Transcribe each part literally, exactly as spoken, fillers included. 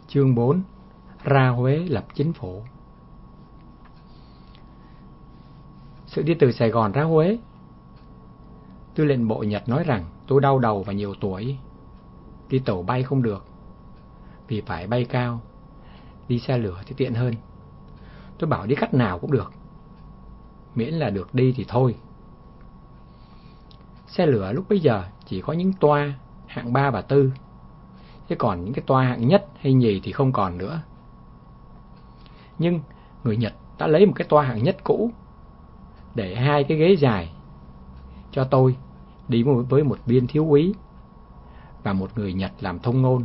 Chương bốn. Ra Huế lập chính phủ. Sự đi từ Sài Gòn ra Huế, tư lệnh bộ Nhật nói rằng tôi đau đầu và nhiều tuổi, đi tàu bay không được vì phải bay cao, đi xe lửa thì tiện hơn. Tôi bảo đi cách nào cũng được, miễn là được đi thì thôi. Xe lửa lúc bấy giờ chỉ có những toa hạng ba và tư, chứ còn những cái toa hạng nhất hay nhì thì không còn nữa. Nhưng người Nhật đã lấy một cái toa hạng nhất cũ, để hai cái ghế dài cho tôi đi với một viên thiếu úy và một người Nhật làm thông ngôn.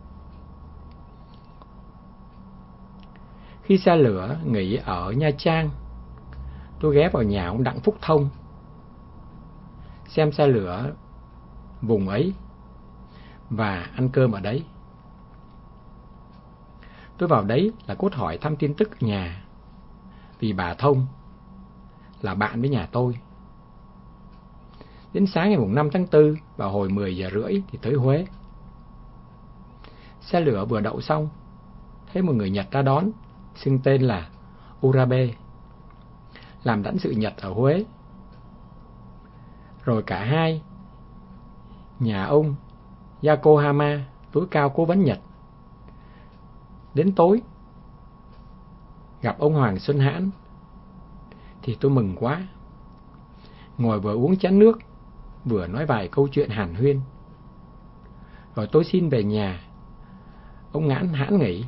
Khi xe lửa nghỉ ở Nha Trang, tôi ghé vào nhà ông Đặng Phúc Thông xem xe lửa vùng ấy và ăn cơm ở đấy. Tôi vào đấy là cốt hỏi thăm tin tức nhà, vì bà Thông là bạn với nhà tôi. Đến sáng ngày năm tháng tư, vào hồi mười giờ rưỡi thì tới Huế. Xe lửa vừa đậu xong, thấy một người Nhật ra đón, xưng tên là Urabe, làm lãnh sự Nhật ở Huế. Rồi cả hai nhà ông Yokohama, tối cao cố vấn Nhật. Đến tối gặp ông Hoàng Xuân Hãn thì tôi mừng quá, ngồi vừa uống chén nước vừa nói vài câu chuyện hàn huyên. Rồi tôi xin về nhà. Ông Ngãn Hãn nghỉ.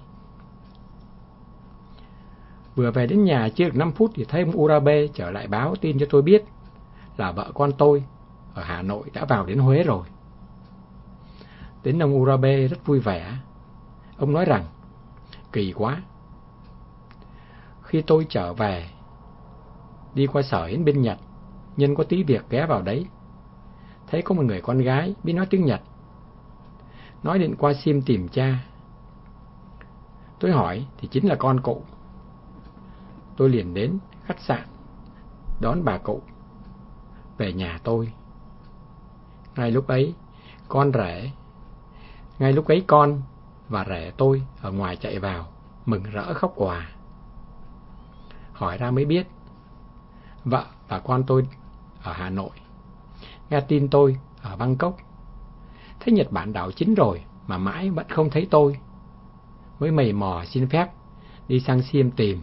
Vừa về đến nhà chưa được năm phút thì thấy ông Urabe trở lại báo tin cho tôi biết là vợ con tôi ở Hà Nội đã vào đến Huế rồi. Đến ông Urabe rất vui vẻ. Ông nói rằng kỳ quá, khi tôi trở về đi qua sở hiến binh Nhật, nhân có tí việc ghé vào đấy, thấy có một người con gái biết nói tiếng Nhật, nói định qua sim tìm cha. Tôi hỏi thì chính là con cụ. Tôi liền đến khách sạn đón bà cụ về nhà tôi. Ngay lúc ấy con rể Ngay lúc ấy con và rể tôi ở ngoài chạy vào, mừng rỡ khóc òa. Hỏi ra mới biết vợ và con tôi ở Hà Nội, nghe tin tôi ở Bangkok, thấy Nhật Bản đảo chính rồi mà mãi vẫn không thấy tôi, mới mày mò xin phép đi sang Xiêm tìm.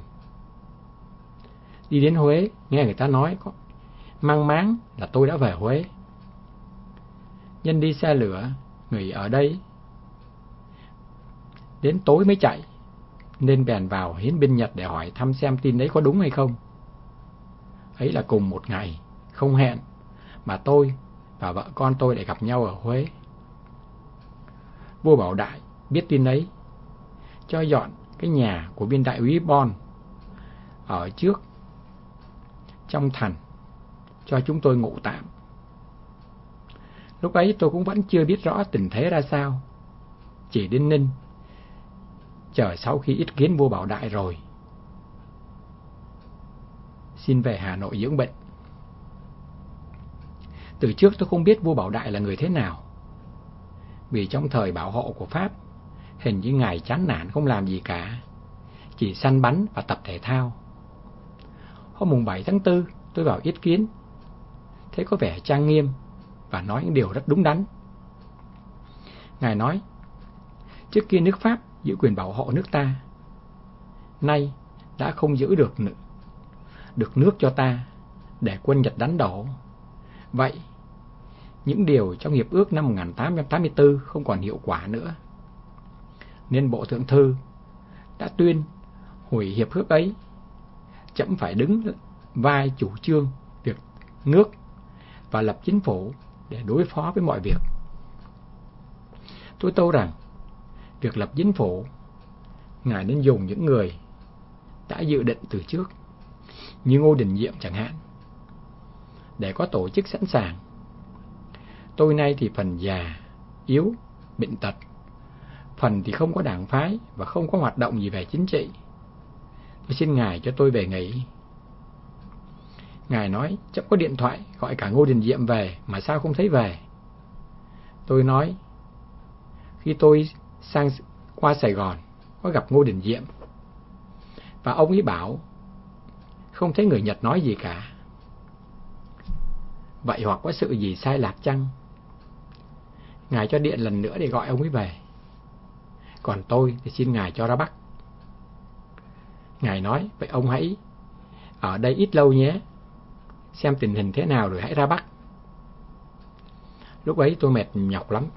Đi đến Huế, nghe người ta nói có mang máng là tôi đã về Huế. Nhân đi xe lửa nghỉ ở đây đến tối mới chạy, nên bèn vào hiến binh Nhật để hỏi thăm xem tin đấy có đúng hay không. Ấy là cùng một ngày, không hẹn, mà tôi và vợ con tôi lại gặp nhau ở Huế. Vua Bảo Đại biết tin ấy, cho dọn cái nhà của viên đại úy Bon ở trước trong thành cho chúng tôi ngủ tạm. Lúc ấy tôi cũng vẫn chưa biết rõ tình thế ra sao, chỉ đến Ninh chờ sau khi yết kiến vua Bảo Đại rồi xin về Hà Nội dưỡng bệnh. Từ trước tôi không biết vua Bảo Đại là người thế nào, vì trong thời bảo hộ của Pháp, hình như ngài chán nản không làm gì cả, chỉ săn bắn và tập thể thao. Hôm mùng bảy tháng tư tôi vào yết kiến, thấy có vẻ trang nghiêm và nói những điều rất đúng đắn. Ngài nói, trước kia nước Pháp giữ quyền bảo hộ nước ta, nay đã không giữ được nữa, được nước cho ta, để quân Nhật đánh đổ. Vậy những điều trong hiệp ước năm một nghìn tám trăm tám mươi tư không còn hiệu quả nữa, nên Bộ Thượng Thư đã tuyên hủy hiệp ước ấy. Trẫm phải đứng vai chủ trương việc nước và lập chính phủ để đối phó với mọi việc. Tôi tâu rằng việc lập chính phủ, ngài nên dùng những người đã dự định từ trước, như Ngô Đình Diệm chẳng hạn, để có tổ chức sẵn sàng. Tôi nay thì phần già, yếu, bệnh tật, phần thì không có đảng phái và không có hoạt động gì về chính trị. Tôi xin ngài cho tôi về nghỉ. Ngài nói chắc có điện thoại gọi cả Ngô Đình Diệm về mà sao không thấy về. Tôi nói khi tôi sang qua Sài Gòn có gặp Ngô Đình Diệm, và ông ấy bảo không thấy người Nhật nói gì cả. Vậy hoặc có sự gì sai lạc chăng? Ngài cho điện lần nữa để gọi ông ấy về. Còn tôi thì xin Ngài cho ra Bắc. Ngài nói, vậy ông hãy ở đây ít lâu nhé, xem tình hình thế nào rồi hãy ra Bắc. Lúc ấy tôi mệt nhọc lắm,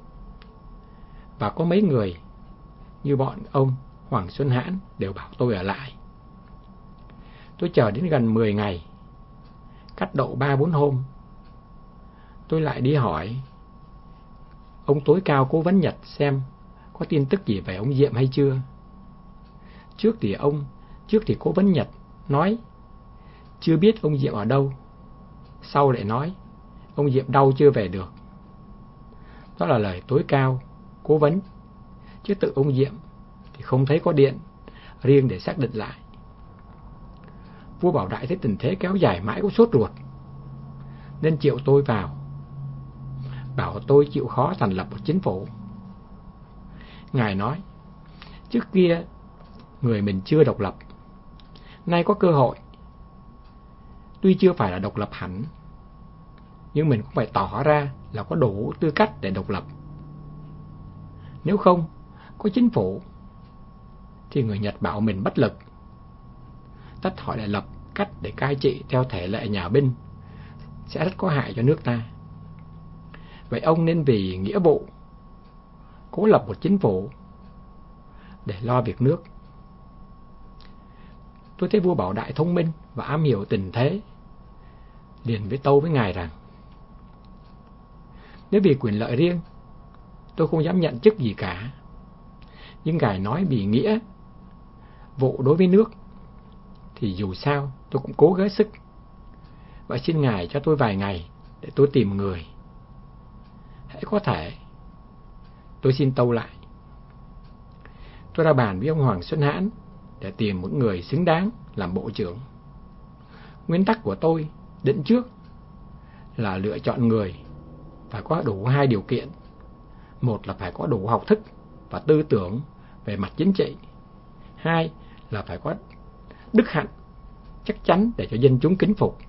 và có mấy người như bọn ông Hoàng Xuân Hãn đều bảo tôi ở lại. Tôi chờ đến gần mười ngày, cách độ ba bốn hôm, tôi lại đi hỏi ông tối cao cố vấn Nhật xem có tin tức gì về ông Diệm hay chưa. Trước thì ông, trước thì cố vấn Nhật nói chưa biết ông Diệm ở đâu, sau lại nói ông Diệm đau chưa về được. Đó là lời tối cao cố vấn, chứ tự ông Diệm thì không thấy có điện riêng để xác định lại. Vua Bảo Đại thấy tình thế kéo dài mãi cũng sốt ruột, nên triệu tôi vào, bảo tôi chịu khó thành lập một chính phủ. Ngài nói, trước kia người mình chưa độc lập, nay có cơ hội, tuy chưa phải là độc lập hẳn, nhưng mình cũng phải tỏ ra là có đủ tư cách để độc lập. Nếu không có chính phủ thì người Nhật bảo mình bất lực, tất họ lại lập cách để cai trị theo thể lệ nhà binh, sẽ rất có hại cho nước ta. Vậy ông nên vì nghĩa vụ cố lập một chính phủ để lo việc nước. Tôi thấy vua Bảo Đại thông minh và am hiểu tình thế, liền với tâu với ngài rằng nếu vì quyền lợi riêng, tôi không dám nhận chức gì cả, nhưng ngài nói vì nghĩa vụ đối với nước thì dù sao tôi cũng cố gắng sức. Vậy xin ngài cho tôi vài ngày để tôi tìm người, hãy có thể tôi xin tâu lại. Tôi ra bàn với ông Hoàng Xuân Hãn để tìm một người xứng đáng làm bộ trưởng. Nguyên tắc của tôi định trước là lựa chọn người phải có đủ hai điều kiện. Một là phải có đủ học thức và tư tưởng về mặt chính trị. Hai là phải có đức hạnh chắc chắn để cho dân chúng kính phục.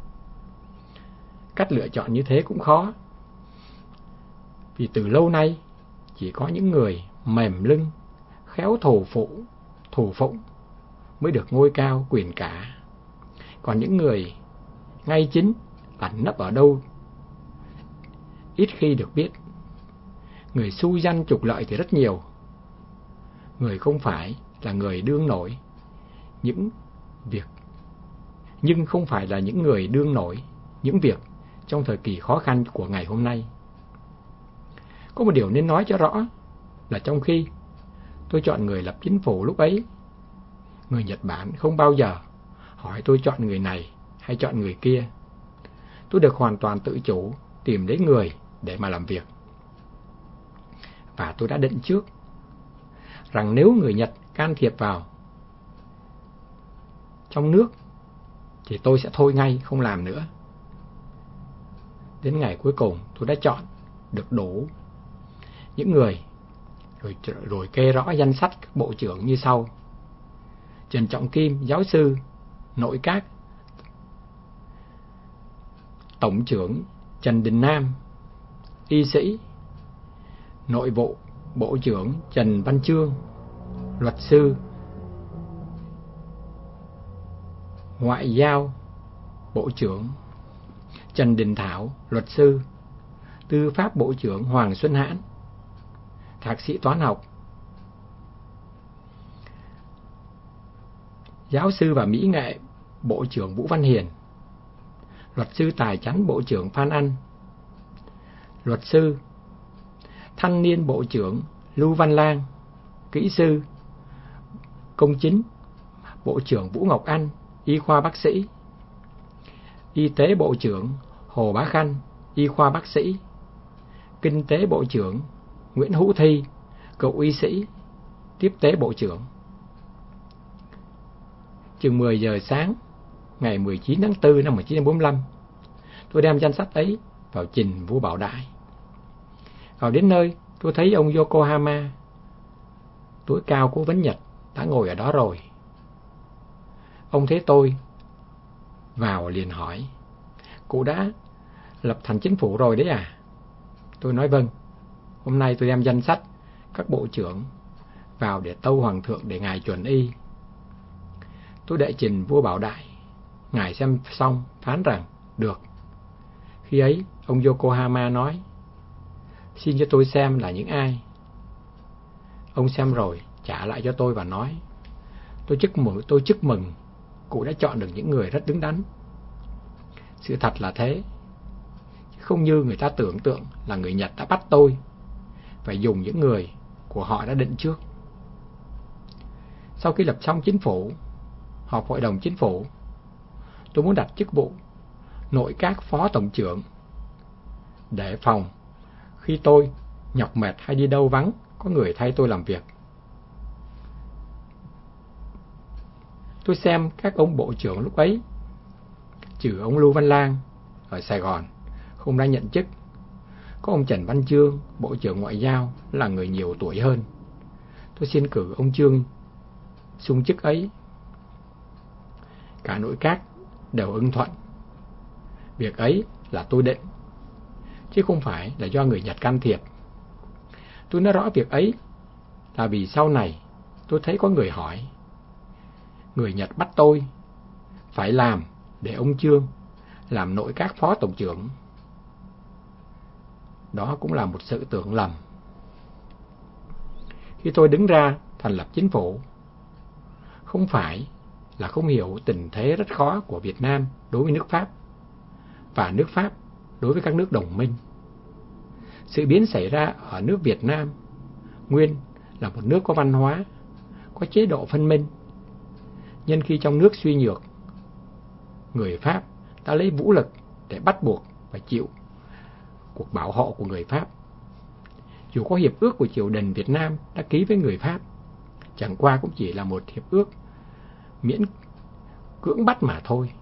Cách lựa chọn như thế cũng khó, vì từ lâu nay chỉ có những người mềm lưng, khéo thù phụ, thù phụng mới được ngôi cao quyền cả. Còn những người ngay chính, ẩn nấp ở đâu ít khi được biết. Người xui danh trục lợi thì rất nhiều. Người không phải là người đương nổi những việc, nhưng không phải là những người đương nổi những việc trong thời kỳ khó khăn của ngày hôm nay. Có một điều nên nói cho rõ là trong khi tôi chọn người lập chính phủ lúc ấy, người Nhật Bản không bao giờ hỏi tôi chọn người này hay chọn người kia. Tôi được hoàn toàn tự chủ tìm đến người để mà làm việc. Và tôi đã định trước rằng nếu người Nhật can thiệp vào trong nước thì tôi sẽ thôi ngay, không làm nữa. Đến ngày cuối cùng tôi đã chọn được đủ những người, rồi, rồi kê rõ danh sách các bộ trưởng như sau: Trần Trọng Kim, giáo sư, nội các; Tổng trưởng Trần Đình Nam, y sĩ; Nội vụ Bộ trưởng Trần Văn Chương, luật sư; Ngoại giao Bộ trưởng Trần Đình Thảo, luật sư; Tư pháp Bộ trưởng Hoàng Xuân Hãn, thạc sĩ toán học; Giáo sư và Mỹ nghệ Bộ trưởng Vũ Văn Hiền; Luật sư tài chánh Bộ trưởng Phan Anh; Luật sư thanh niên Bộ trưởng Lưu Văn Lang; Kỹ sư công chính Bộ trưởng Vũ Ngọc Anh, y khoa bác sĩ; Y tế Bộ trưởng Hồ Bá Khanh, y khoa bác sĩ; Kinh tế Bộ trưởng Nguyễn Hữu Thi, cựu y sĩ, tiếp tế Bộ trưởng. Chừng mười giờ sáng ngày mười chín tháng tư năm một nghìn chín trăm bốn mươi lăm, tôi đem danh sách ấy vào trình vua Bảo Đại. Vào đến nơi, tôi thấy ông Yokohama tối cao cố vấn Nhật đã ngồi ở đó rồi. Ông thấy tôi vào liền hỏi, cụ đã lập thành chính phủ rồi đấy à? Tôi nói vâng. Hôm nay tôi đem danh sách các bộ trưởng vào để tâu hoàng thượng để ngài chuẩn y. Tôi đệ trình vua Bảo Đại. Ngài xem xong phán rằng được. Khi ấy ông Yokohama nói, xin cho tôi xem là những ai. Ông xem rồi trả lại cho tôi và nói, tôi chúc mừng, tôi chúc mừng cụ đã chọn được những người rất đứng đắn. Sự thật là thế, không như người ta tưởng tượng là người Nhật đã bắt tôi phải dùng những người của họ đã định trước. Sau khi lập xong chính phủ, họp hội đồng chính phủ, tôi muốn đặt chức vụ nội các phó tổng trưởng để phòng khi tôi nhọc mệt hay đi đâu vắng có người thay tôi làm việc. Tôi xem các ông bộ trưởng lúc ấy, trừ ông Lưu Văn Lang ở Sài Gòn không đã nhận chức, có ông Trần Văn Chương, bộ trưởng ngoại giao là người nhiều tuổi hơn. Tôi xin cử ông Chương xung chức ấy. Cả nội các đều ưng thuận. Việc ấy là tôi định, chứ không phải là do người Nhật can thiệp. Tôi nói rõ việc ấy là vì sau này tôi thấy có người hỏi, người Nhật bắt tôi phải làm để ông Chương làm nội các phó tổng trưởng. Đó cũng là một sự tưởng lầm. Khi tôi đứng ra thành lập chính phủ, không phải là không hiểu tình thế rất khó của Việt Nam đối với nước Pháp và nước Pháp đối với các nước đồng minh. Sự biến xảy ra ở nước Việt Nam nguyên là một nước có văn hóa, có chế độ phân minh. Nhân khi trong nước suy nhược, người Pháp đã lấy vũ lực để bắt buộc phải chịu cuộc bảo hộ của người Pháp. Dù có hiệp ước của triều đình Việt Nam đã ký với người Pháp, chẳng qua cũng chỉ là một hiệp ước miễn cưỡng bắt mà thôi.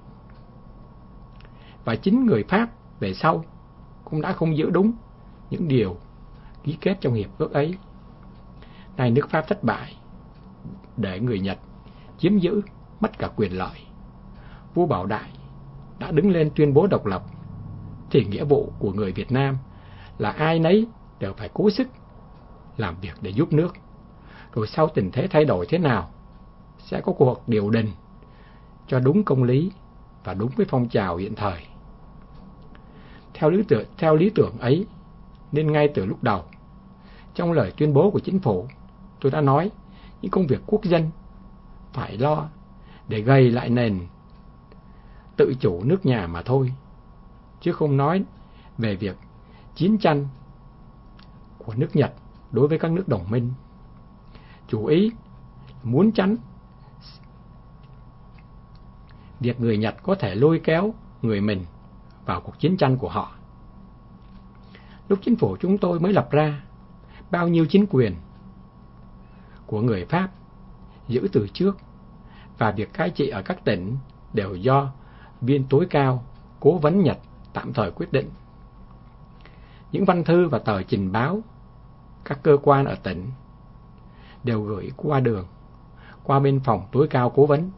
Và chính người Pháp về sau cũng đã không giữ đúng những điều ký kết trong hiệp ước ấy. Nay nước Pháp thất bại, để người Nhật chiếm giữ mất cả quyền lợi. Vua Bảo Đại đã đứng lên tuyên bố độc lập, thì nghĩa vụ của người Việt Nam là ai nấy đều phải cố sức làm việc để giúp nước. Rồi sau tình thế thay đổi thế nào, sẽ có cuộc điều đình cho đúng công lý và đúng với phong trào hiện thời. Theo lý tưởng, theo lý tưởng ấy, nên ngay từ lúc đầu, trong lời tuyên bố của chính phủ, tôi đã nói những công việc quốc dân phải lo để gầy lại nền tự chủ nước nhà mà thôi, chứ không nói về việc chiến tranh của nước Nhật đối với các nước đồng minh. Chủ ý muốn tránh việc người Nhật có thể lôi kéo người mình vào cuộc chiến tranh của họ. Lúc chính phủ chúng tôi mới lập ra, bao nhiêu chính quyền của người Pháp giữ từ trước, và việc cai trị ở các tỉnh đều do viên tối cao cố vấn Nhật tạm thời quyết định. Những văn thư và tờ trình báo các cơ quan ở tỉnh đều gửi qua đường, qua bên phòng tối cao cố vấn.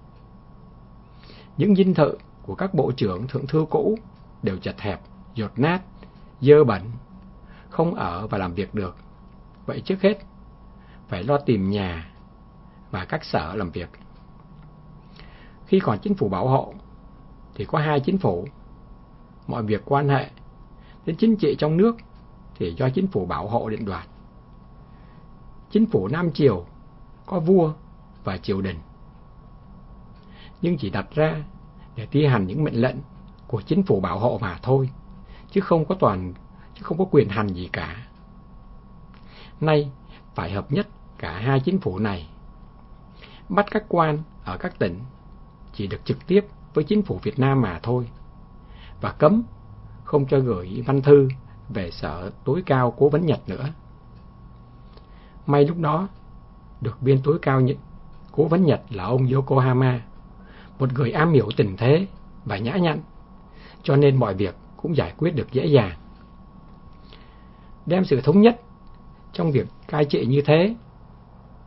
Những dinh thự của các bộ trưởng thượng thư cũ đều chật hẹp, dột nát, dơ bẩn, không ở và làm việc được. Vậy trước hết phải lo tìm nhà và các sở làm việc. Khi còn chính phủ bảo hộ thì có hai chính phủ. Mọi việc quan hệ đến chính trị trong nước thì do chính phủ bảo hộ định đoạt. Chính phủ Nam Triều có vua và triều đình, nhưng chỉ đặt ra để thi hành những mệnh lệnh của chính phủ bảo hộ mà thôi, chứ không có toàn chứ không có quyền hành gì cả. Nay phải hợp nhất cả hai chính phủ này, bắt các quan ở các tỉnh chỉ được trực tiếp với chính phủ Việt Nam mà thôi, và cấm không cho gửi văn thư về sở tối cao cố vấn Nhật nữa. May lúc đó được viên tối cao Nhật, cố vấn Nhật là ông Yokohama, một người am hiểu tình thế và nhã nhặn, cho nên mọi việc cũng giải quyết được dễ dàng. Đem sự thống nhất trong việc cai trị như thế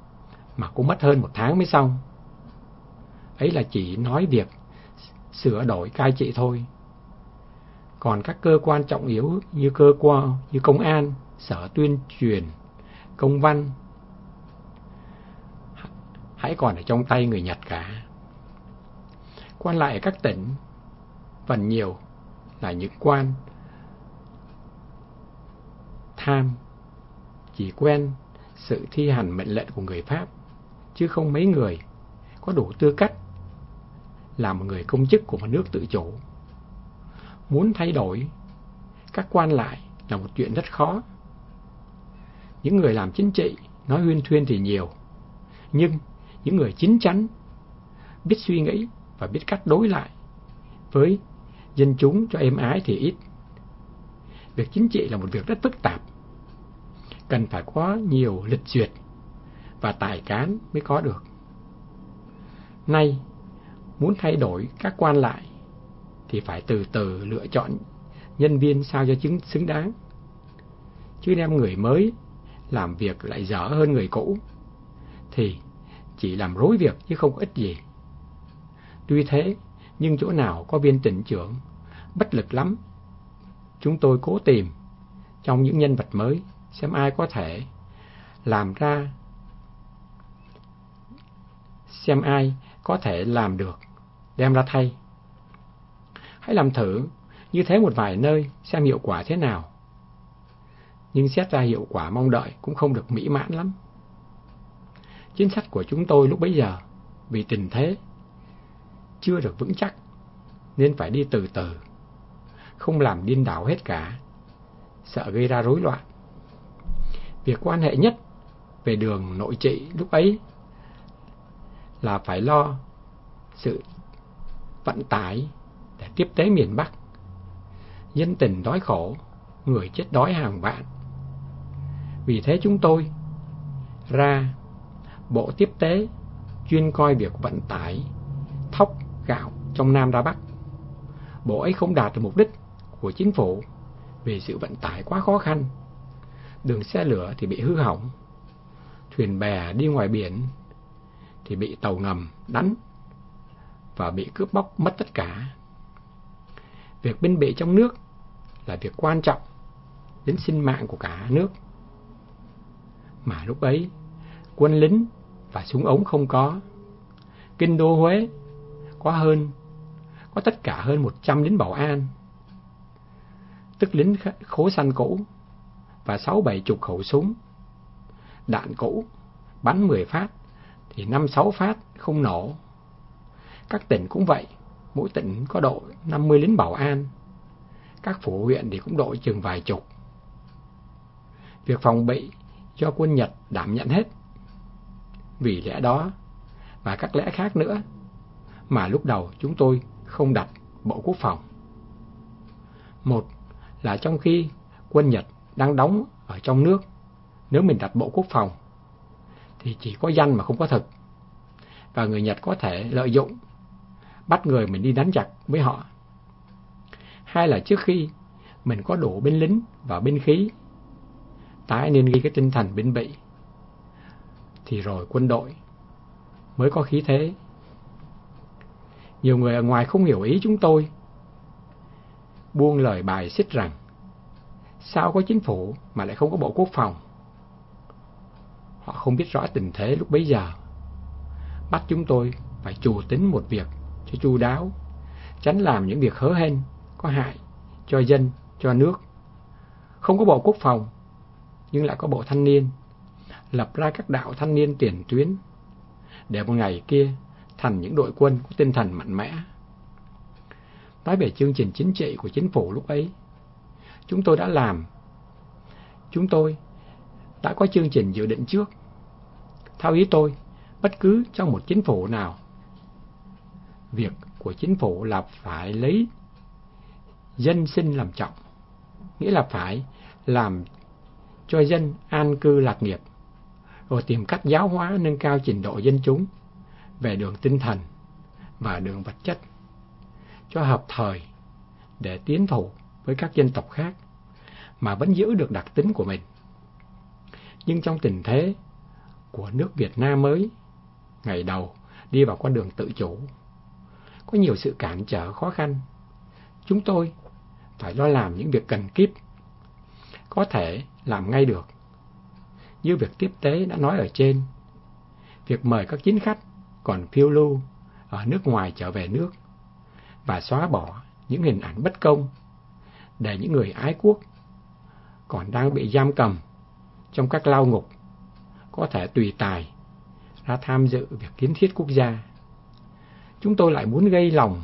mà cũng mất hơn một tháng mới xong. Ấy là chỉ nói việc sửa đổi cai trị thôi. Còn các cơ quan trọng yếu như cơ quan như công an, sở tuyên truyền, công văn hãy còn ở trong tay người Nhật cả. Quan lại ở các tỉnh phần nhiều là những quan tham, chỉ quen sự thi hành mệnh lệnh của người Pháp, chứ không mấy người có đủ tư cách làm một người công chức của một nước tự chủ. Muốn thay đổi các quan lại là một chuyện rất khó. Những người làm chính trị nói huyên thuyên thì nhiều, nhưng những người chín chắn, biết suy nghĩ và biết cách đối lại với dân chúng cho êm ái thì ít. Việc chính trị là một việc rất phức tạp, cần phải có nhiều lịch duyệt và tài cán mới có được. Nay, muốn thay đổi các quan lại thì phải từ từ lựa chọn nhân viên sao cho chứng xứng đáng, chứ đem người mới làm việc lại dở hơn người cũ thì chỉ làm rối việc chứ không có ích gì. Tuy thế, nhưng chỗ nào có viên tỉnh trưởng bất lực lắm, chúng tôi cố tìm trong những nhân vật mới xem ai có thể làm ra, xem ai có thể làm được, đem ra thay. Hãy làm thử như thế một vài nơi xem hiệu quả thế nào. Nhưng xét ra hiệu quả mong đợi cũng không được mỹ mãn lắm. Chính sách của chúng tôi lúc bấy giờ vì tình thế chưa được vững chắc nên phải đi từ từ, không làm điên đảo hết cả, sợ gây ra rối loạn. Việc quan hệ nhất về đường nội trị lúc ấy là phải lo sự vận tải để tiếp tế miền Bắc. Dân tình đói khổ, người chết đói hàng vạn. Vì thế chúng tôi ra bộ tiếp tế chuyên coi việc vận tải thóc, gạo trong Nam ra Bắc. Bộ ấy không đạt được mục đích của chính phủ vì sự vận tải quá khó khăn. Đường xe lửa thì bị hư hỏng, thuyền bè đi ngoài biển thì bị tàu ngầm đánh và bị cướp bóc mất tất cả. Việc binh bị trong nước là việc quan trọng đến sinh mạng của cả nước. Mà lúc ấy, quân lính và súng ống không có. Kinh đô Huế có hơn, có tất cả hơn một trăm lính bảo an, tức lính khố xanh cũ, và sáu bảy chục khẩu súng. Đạn cũ, bắn mười phát, thì năm sáu phát không nổ. Các tỉnh cũng vậy, mỗi tỉnh có độ năm mươi lính bảo an. Các phủ huyện thì cũng độ chừng vài chục. Việc phòng bị do quân Nhật đảm nhận hết. Vì lẽ đó, và các lẽ khác nữa, mà lúc đầu chúng tôi không đặt Bộ Quốc phòng. Một là trong khi quân Nhật đang đóng ở trong nước, nếu mình đặt Bộ Quốc phòng thì chỉ có danh mà không có thực, và người Nhật có thể lợi dụng bắt người mình đi đánh giặc với họ. Hai là trước khi mình có đủ binh lính và binh khí, tái nên ghi cái tinh thần binh bị, thì rồi quân đội mới có khí thế. Nhiều người ở ngoài không hiểu ý chúng tôi, buông lời bài xích rằng sao có chính phủ mà lại không có Bộ Quốc phòng. Họ không biết rõ tình thế lúc bấy giờ, bắt chúng tôi phải chủ tính một việc cho chu đáo, tránh làm những việc hớ hênh có hại cho dân, cho nước. Không có Bộ Quốc phòng nhưng lại có Bộ Thanh niên, lập ra các đạo thanh niên tiền tuyến để một ngày kia thành những đội quân có tinh thần mạnh mẽ. Nói về chương trình chính trị của chính phủ lúc ấy, chúng tôi đã làm, chúng tôi đã có chương trình dự định trước. Theo ý tôi, bất cứ trong một chính phủ nào, việc của chính phủ là phải lấy dân sinh làm trọng, nghĩa là phải làm cho dân an cư lạc nghiệp, rồi tìm cách giáo hóa nâng cao trình độ dân chúng về đường tinh thần và đường vật chất cho hợp thời, để tiến thủ với các dân tộc khác mà vẫn giữ được đặc tính của mình. Nhưng trong tình thế của nước Việt Nam mới ngày đầu đi vào con đường tự chủ. Có nhiều sự cản trở khó khăn. Chúng tôi phải lo làm những việc cần kíp, có thể làm ngay được, như việc tiếp tế đã nói ở trên, việc mời các chính khách còn phiêu lưu ở nước ngoài trở về nước, và xóa bỏ những hình ảnh bất công để những người ái quốc còn đang bị giam cầm trong các lao ngục có thể tùy tài ra tham dự việc kiến thiết quốc gia. Chúng tôi lại muốn gây lòng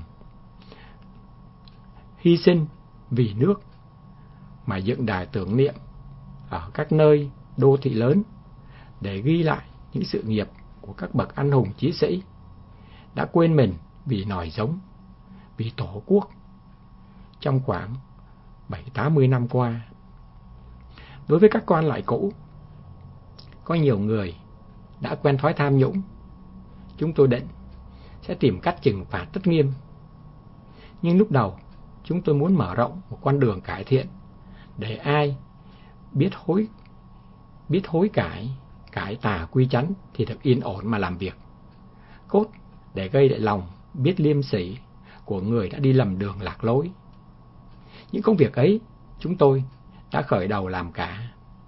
hy sinh vì nước mà dựng đài tưởng niệm ở các nơi đô thị lớn để ghi lại những sự nghiệp của các bậc anh hùng chí sĩ đã quên mình vì nòi giống, vì tổ quốc trong khoảng bảy tám mươi năm qua. Đối với các quan lại cũ, có nhiều người đã quen thói tham nhũng. Chúng tôi định sẽ tìm cách trừng phạt rất nghiêm. Nhưng lúc đầu, chúng tôi muốn mở rộng một con đường cải thiện để ai biết hối biết hối cải, cải tà quy chánh thì được yên ổn mà làm việc. Cốt để gây lại lòng biết liêm sỉ của người đã đi lầm đường lạc lối. Những công việc ấy chúng tôi đã khởi đầu làm cả.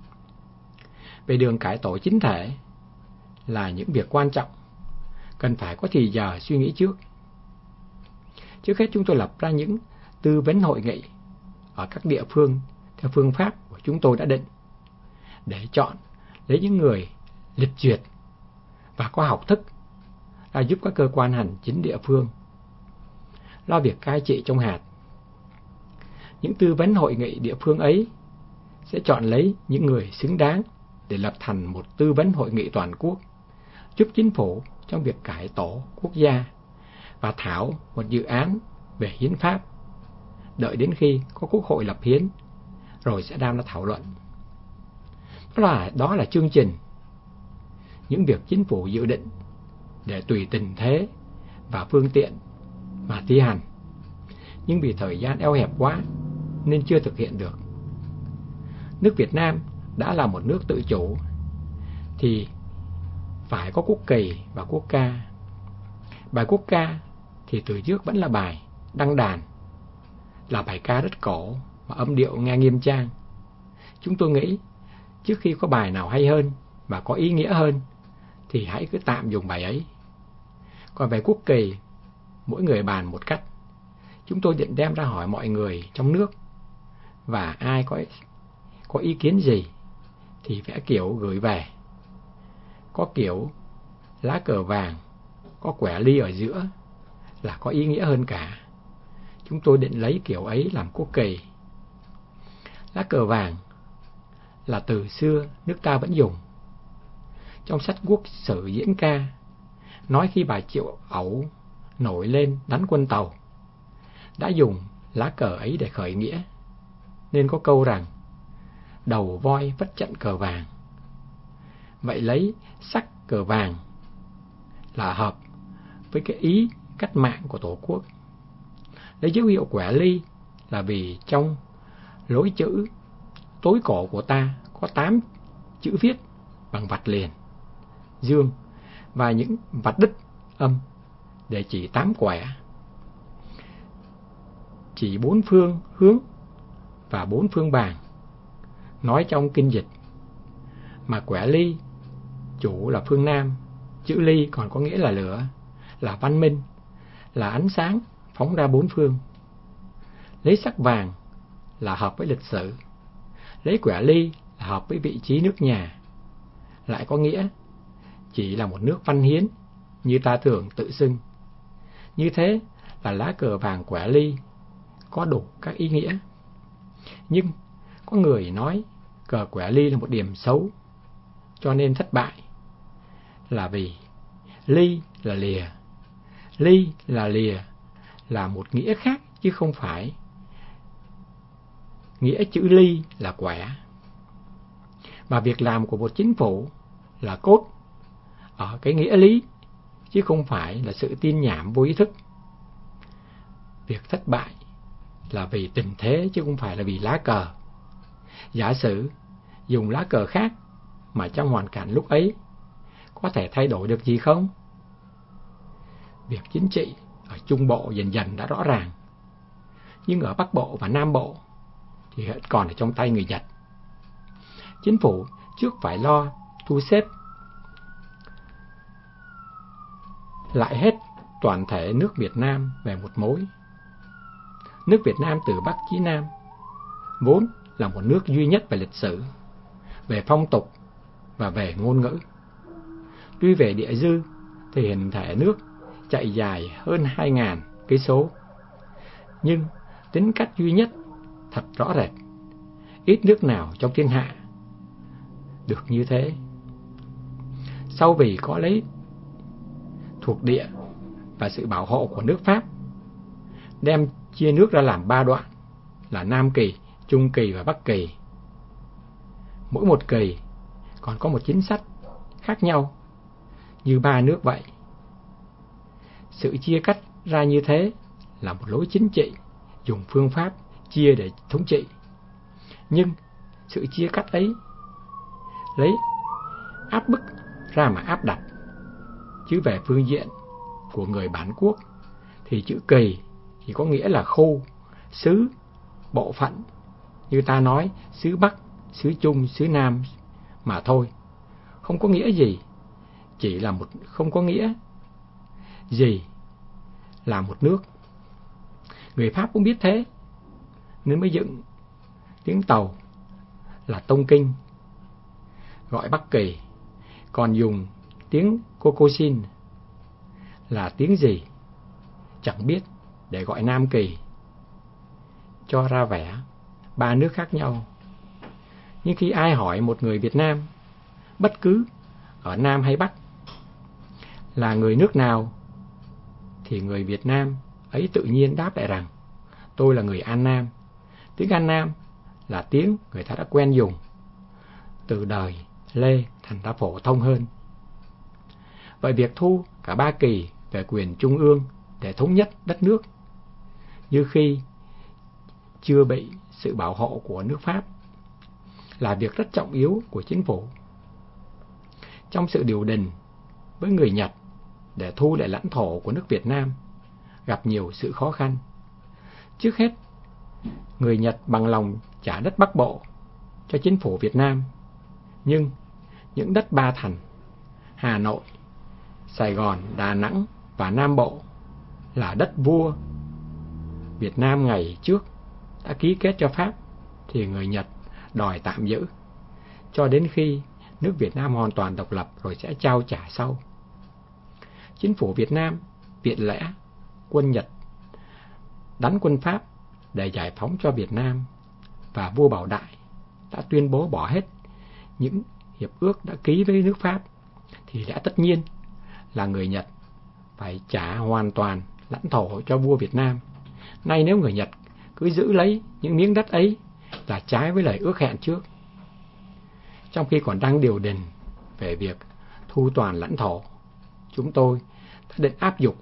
Về đường cải tổ chính thể là những việc quan trọng, cần phải có thì giờ suy nghĩ trước. Trước hết chúng tôi lập ra những tư vấn hội nghị ở các địa phương theo phương pháp của chúng tôi đã định, để chọn lấy những người lịch duyệt và có học thức ra giúp các cơ quan hành chính địa phương lo việc cai trị trong hạt. Những tư vấn hội nghị địa phương ấy sẽ chọn lấy những người xứng đáng để lập thành một tư vấn hội nghị toàn quốc, giúp chính phủ trong việc cải tổ quốc gia và thảo một dự án về hiến pháp, đợi đến khi có quốc hội lập hiến rồi sẽ đem ra thảo luận. Đó là, đó là chương trình, những việc chính phủ dự định để tùy tình thế và phương tiện mà thi hành, nhưng vì thời gian eo hẹp quá nên chưa thực hiện được. Nước Việt Nam đã là một nước tự chủ thì phải có quốc kỳ và quốc ca. Bài quốc ca thì từ trước vẫn là bài đăng đàn, là bài ca rất cổ và âm điệu nghe nghiêm trang. Chúng tôi nghĩ trước khi có bài nào hay hơn và có ý nghĩa hơn thì hãy cứ tạm dùng bài ấy. Còn về quốc kỳ, mỗi người bàn một cách. Chúng tôi định đem ra hỏi mọi người trong nước, và ai có, có ý kiến gì thì vẽ kiểu gửi về. Có kiểu lá cờ vàng, có quẻ ly ở giữa là có ý nghĩa hơn cả. Chúng tôi định lấy kiểu ấy làm quốc kỳ. Lá cờ vàng là từ xưa nước ta vẫn dùng. Trong sách Quốc sử diễn ca nói khi bà Triệu Ẩu nổi lên đánh quân Tàu đã dùng lá cờ ấy để khởi nghĩa, nên có câu rằng đầu voi vất trận cờ vàng. Vậy lấy sắc cờ vàng là hợp với cái ý cách mạng của Tổ quốc. Lấy dấu hiệu quẻ ly là vì trong lối chữ tối cổ của ta có tám chữ viết bằng vạch liền, dương và những vạch đích âm để chỉ tám quẻ, chỉ bốn phương hướng và bốn phương bàn, nói trong kinh dịch. Mà quẻ ly chủ là phương Nam, chữ ly còn có nghĩa là lửa, là văn minh, là ánh sáng phóng ra bốn phương. Lấy sắc vàng là hợp với lịch sử, lấy quẻ ly là hợp với vị trí nước nhà, lại có nghĩa chỉ là một nước văn hiến như ta thường tự xưng. Như thế là lá cờ vàng quẻ ly có đủ các ý nghĩa. Nhưng có người nói cờ quẻ ly là một điểm xấu, cho nên thất bại, là vì ly là lìa. Ly là lìa là một nghĩa khác chứ không phải nghĩa chữ ly là quẻ. Mà việc làm của một chính phủ là cốt ở cái nghĩa lý, chứ không phải là sự tin nhảm vô ý thức. Việc thất bại là vì tình thế chứ không phải là vì lá cờ. Giả sử dùng lá cờ khác mà trong hoàn cảnh lúc ấy có thể thay đổi được gì không? Việc chính trị ở Trung Bộ dần dần đã rõ ràng, nhưng ở Bắc Bộ và Nam Bộ thì hiện còn ở trong tay người Nhật. Chính phủ trước phải lo thu xếp lại hết toàn thể nước Việt Nam về một mối. Nước Việt Nam từ Bắc chí Nam vốn là một nước duy nhất về lịch sử, về phong tục và về ngôn ngữ. Tuy về địa dư thì hình thể nước chạy dài hơn hai nghìn cây số, nhưng tính cách duy nhất thật rõ rệt. Ít nước nào trong thiên hạ được như thế. Sau vì có lấy thuộc địa và sự bảo hộ của nước Pháp, đem chia nước ra làm ba đoạn là Nam Kỳ, Trung Kỳ và Bắc Kỳ. Mỗi một kỳ còn có một chính sách khác nhau như ba nước vậy. Sự chia cắt ra như thế là một lối chính trị dùng phương pháp chia để thống trị. Nhưng sự chia cắt ấy lấy áp bức ra mà áp đặt. Chứ về phương diện của người bản quốc thì chữ kỳ chỉ có nghĩa là khu, xứ, bộ phận, như ta nói xứ Bắc, xứ Trung, xứ Nam mà thôi, không có nghĩa gì, chỉ là một không có nghĩa gì là một nước. Người Pháp cũng biết thế nên mới dựng tiếng Tàu là Tông Kinh, gọi Bắc Kỳ, còn dùng tiếng Cococin là tiếng gì chẳng biết để gọi Nam Kỳ, cho ra vẻ ba nước khác nhau. Nhưng khi ai hỏi một người Việt Nam, bất cứ ở Nam hay Bắc, là người nước nào, thì người Việt Nam ấy tự nhiên đáp lại rằng tôi là người An Nam. Tiếng An Nam là tiếng người ta đã quen dùng từ đời Lê, thành ra phổ thông hơn. Vậy việc thu cả ba kỳ về quyền trung ương để thống nhất đất nước, như khi chưa bị sự bảo hộ của nước Pháp, là việc rất trọng yếu của chính phủ. Trong sự điều đình với người Nhật để thu lại lãnh thổ của nước Việt Nam gặp nhiều sự khó khăn. Trước hết, người Nhật bằng lòng trả đất Bắc Bộ cho chính phủ Việt Nam, nhưng những đất Ba Thành, Hà Nội, Sài Gòn, Đà Nẵng và Nam Bộ là đất vua Việt Nam ngày trước đã ký kết cho Pháp, thì người Nhật đòi tạm giữ cho đến khi nước Việt Nam hoàn toàn độc lập rồi sẽ trao trả sau. Chính phủ Việt Nam viện lẽ quân Nhật đánh quân Pháp để giải phóng cho Việt Nam, và vua Bảo Đại đã tuyên bố bỏ hết những hiệp ước đã ký với nước Pháp, thì lẽ tất nhiên là người Nhật phải trả hoàn toàn lãnh thổ cho vua Việt Nam. Nay nếu người Nhật cứ giữ lấy những miếng đất ấy là trái với lời ước hẹn trước. Trong khi còn đang điều đình về việc thu toàn lãnh thổ, chúng tôi đã định áp dụng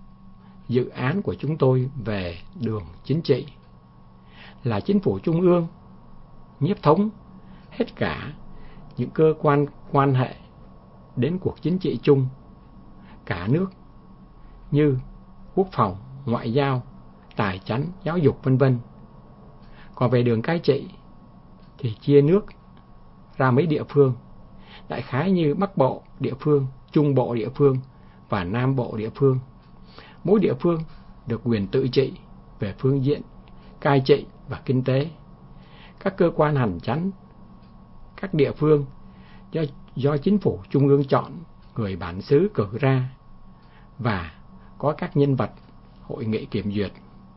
dự án của chúng tôi về đường chính trị, là chính phủ trung ương nhiếp thống hết cả những cơ quan quan hệ đến cuộc chính trị chung cả nước như quốc phòng, ngoại giao, tài chánh, giáo dục vân vân. Còn về đường cai trị thì chia nước ra mấy địa phương, đại khái như Bắc Bộ địa phương, Trung Bộ địa phương và Nam Bộ địa phương. Mỗi địa phương được quyền tự trị về phương diện cai trị và kinh tế. Các cơ quan hành chánh các địa phương do, do chính phủ trung ương chọn người bản xứ cử ra, và có các nhân vật hội nghị kiểm duyệt.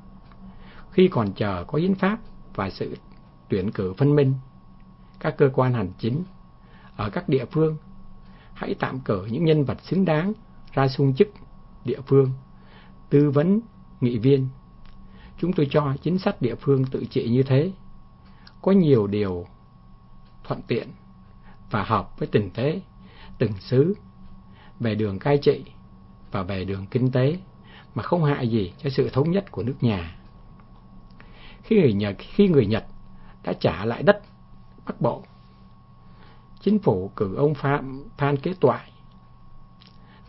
Khi còn chờ có hiến pháp và sự tuyển cử phân minh, các cơ quan hành chính ở các địa phương hãy tạm cử những nhân vật xứng đáng ra xung chức địa phương, tư vấn nghị viên. Chúng tôi cho chính sách địa phương tự trị như thế có nhiều điều thuận tiện và hợp với tình thế từng xứ về đường cai trị và về đường kinh tế, mà không hại gì cho sự thống nhất của nước nhà. Khi người Nhật, khi người Nhật đã trả lại đất Bắc Bộ, chính phủ cử ông Phan, Phan Kế Toại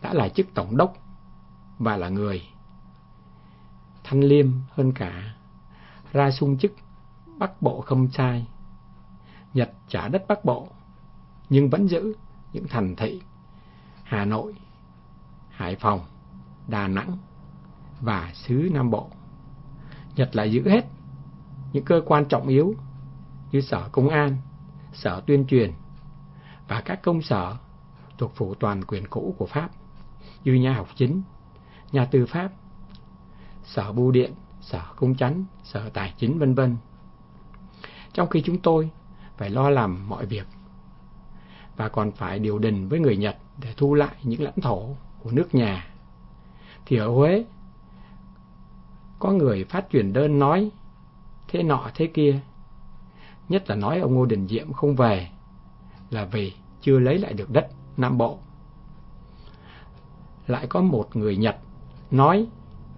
đã là chức tổng đốc và là người thanh liêm hơn cả, ra xung chức Bắc Bộ không sai. Nhật trả đất Bắc Bộ nhưng vẫn giữ những thành thị Hà Nội, Hải Phòng, Đà Nẵng và xứ Nam Bộ. Nhật lại giữ hết những cơ quan trọng yếu như Sở Công an, Sở Tuyên truyền và các công sở thuộc phủ toàn quyền cũ của Pháp như nhà học chính, nhà tư pháp, Sở Bưu điện, Sở Công chánh, Sở Tài chính vân vân. Trong khi chúng tôi phải lo làm mọi việc và còn phải điều đình với người Nhật để thu lại những lãnh thổ của nước nhà, thì ở Huế có người phát truyền đơn nói thế nọ thế kia, nhất là nói ông Ngô Đình Diệm không về là vì chưa lấy lại được đất Nam Bộ. Lại có một người Nhật nói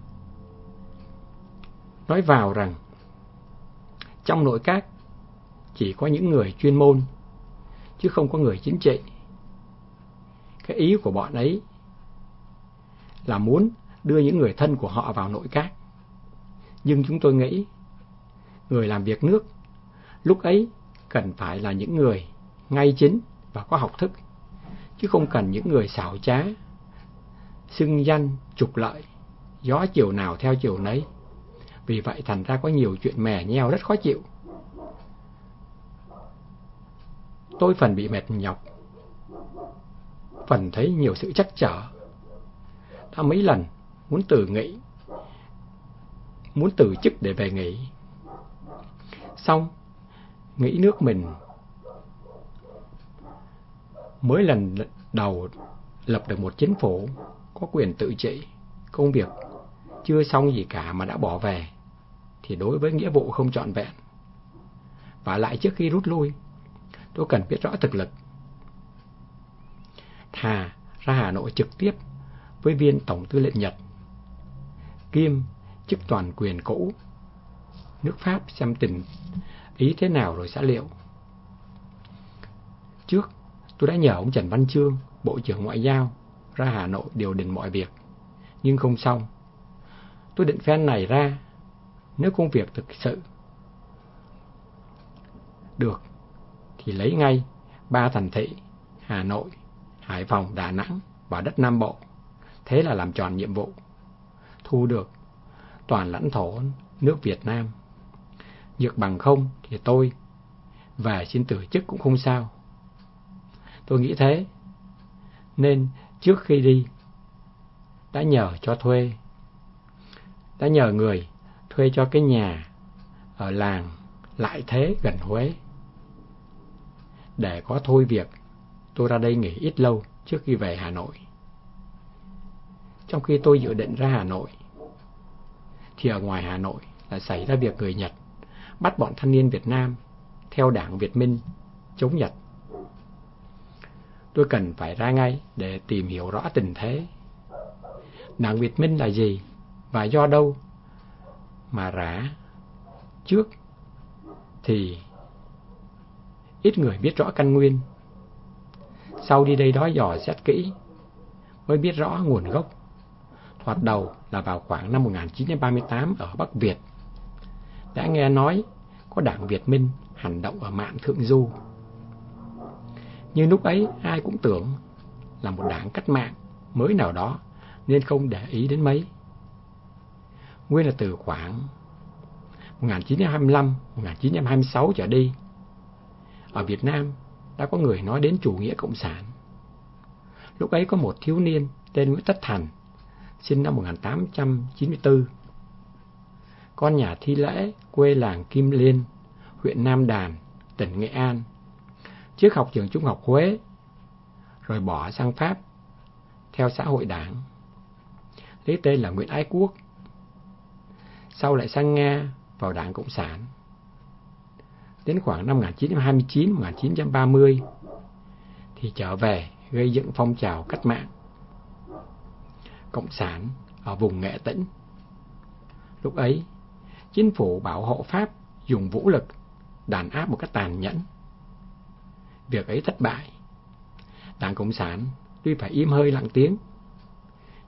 nói vào rằng trong nội các chỉ có những người chuyên môn chứ không có người chính trị. Cái ý của bọn ấy là muốn đưa những người thân của họ vào nội các. Nhưng chúng tôi nghĩ người làm việc nước lúc ấy cần phải là những người ngay chính và có học thức, chứ không cần những người xảo trá, xưng danh, trục lợi, gió chiều nào theo chiều nấy. Vì vậy thành ra có nhiều chuyện mè nheo rất khó chịu. Tôi phần bị mệt nhọc, phần thấy nhiều sự trắc trở. Đã mấy lần muốn từ nghỉ, muốn từ chức để về nghỉ. Xong, nghĩ nước mình mới lần đầu lập được một chính phủ có quyền tự trị, công việc chưa xong gì cả mà đã bỏ về, thì đối với nghĩa vụ không trọn vẹn. Và lại trước khi rút lui, tôi cần biết rõ thực lực. Thà ra Hà Nội trực tiếp với viên tổng tư lệnh Nhật, kiêm chức toàn quyền cũ nước Pháp xem tình ý thế nào rồi sẽ liệu. Trước, tôi đã nhờ ông Trần Văn Chương, Bộ trưởng Ngoại giao, ra Hà Nội điều đình mọi việc, nhưng không xong. Tôi định phen này ra, nếu công việc thực sự được, thì lấy ngay ba thành thị Hà Nội, Hải Phòng, Đà Nẵng và đất Nam Bộ. Thế là làm tròn nhiệm vụ, thu được toàn lãnh thổ nước Việt Nam. Nhược bằng không thì tôi và xin từ chức cũng không sao. Tôi nghĩ thế, nên trước khi đi đã nhờ cho thuê, đã nhờ người thuê cho cái nhà ở làng Lại Thế gần Huế. Để có thôi việc, tôi ra đây nghỉ ít lâu trước khi về Hà Nội. Trong khi tôi dự định ra Hà Nội, thì ở ngoài Hà Nội là xảy ra việc người Nhật bắt bọn thanh niên Việt Nam theo đảng Việt Minh chống Nhật. Tôi cần phải ra ngay để tìm hiểu rõ tình thế. Đảng Việt Minh là gì và do đâu mà rã? Trước thì ít người biết rõ căn nguyên, sau đi đây đó dò xét kỹ mới biết rõ nguồn gốc. Thoạt đầu là vào khoảng năm một nghìn chín trăm ba mươi tám ở Bắc Việt, đã nghe nói có đảng Việt Minh hành động ở mạn Thượng Du. Nhưng lúc ấy ai cũng tưởng là một đảng cách mạng mới nào đó nên không để ý đến mấy. Nguyên là từ khoảng một nghìn chín trăm hai mươi lăm, một nghìn chín trăm hai mươi sáu trở đi, ở Việt Nam đã có người nói đến chủ nghĩa cộng sản. Lúc ấy có một thiếu niên tên Nguyễn Tất Thành, sinh năm một nghìn tám trăm chín mươi tư, con nhà Thi Lễ, quê làng Kim Liên, huyện Nam Đàn, tỉnh Nghệ An. Trước học trường trung học Huế, rồi bỏ sang Pháp theo xã hội đảng, lấy tên là Nguyễn Ái Quốc. Sau lại sang Nga vào đảng Cộng sản. Đến khoảng năm một nghìn chín trăm hai mươi chín, một nghìn chín trăm ba mươi thì trở về gây dựng phong trào cách mạng Cộng sản ở vùng Nghệ Tĩnh. Lúc ấy, chính phủ bảo hộ Pháp dùng vũ lực đàn áp một cách tàn nhẫn. Việc ấy thất bại. Đảng Cộng sản tuy phải im hơi lặng tiếng,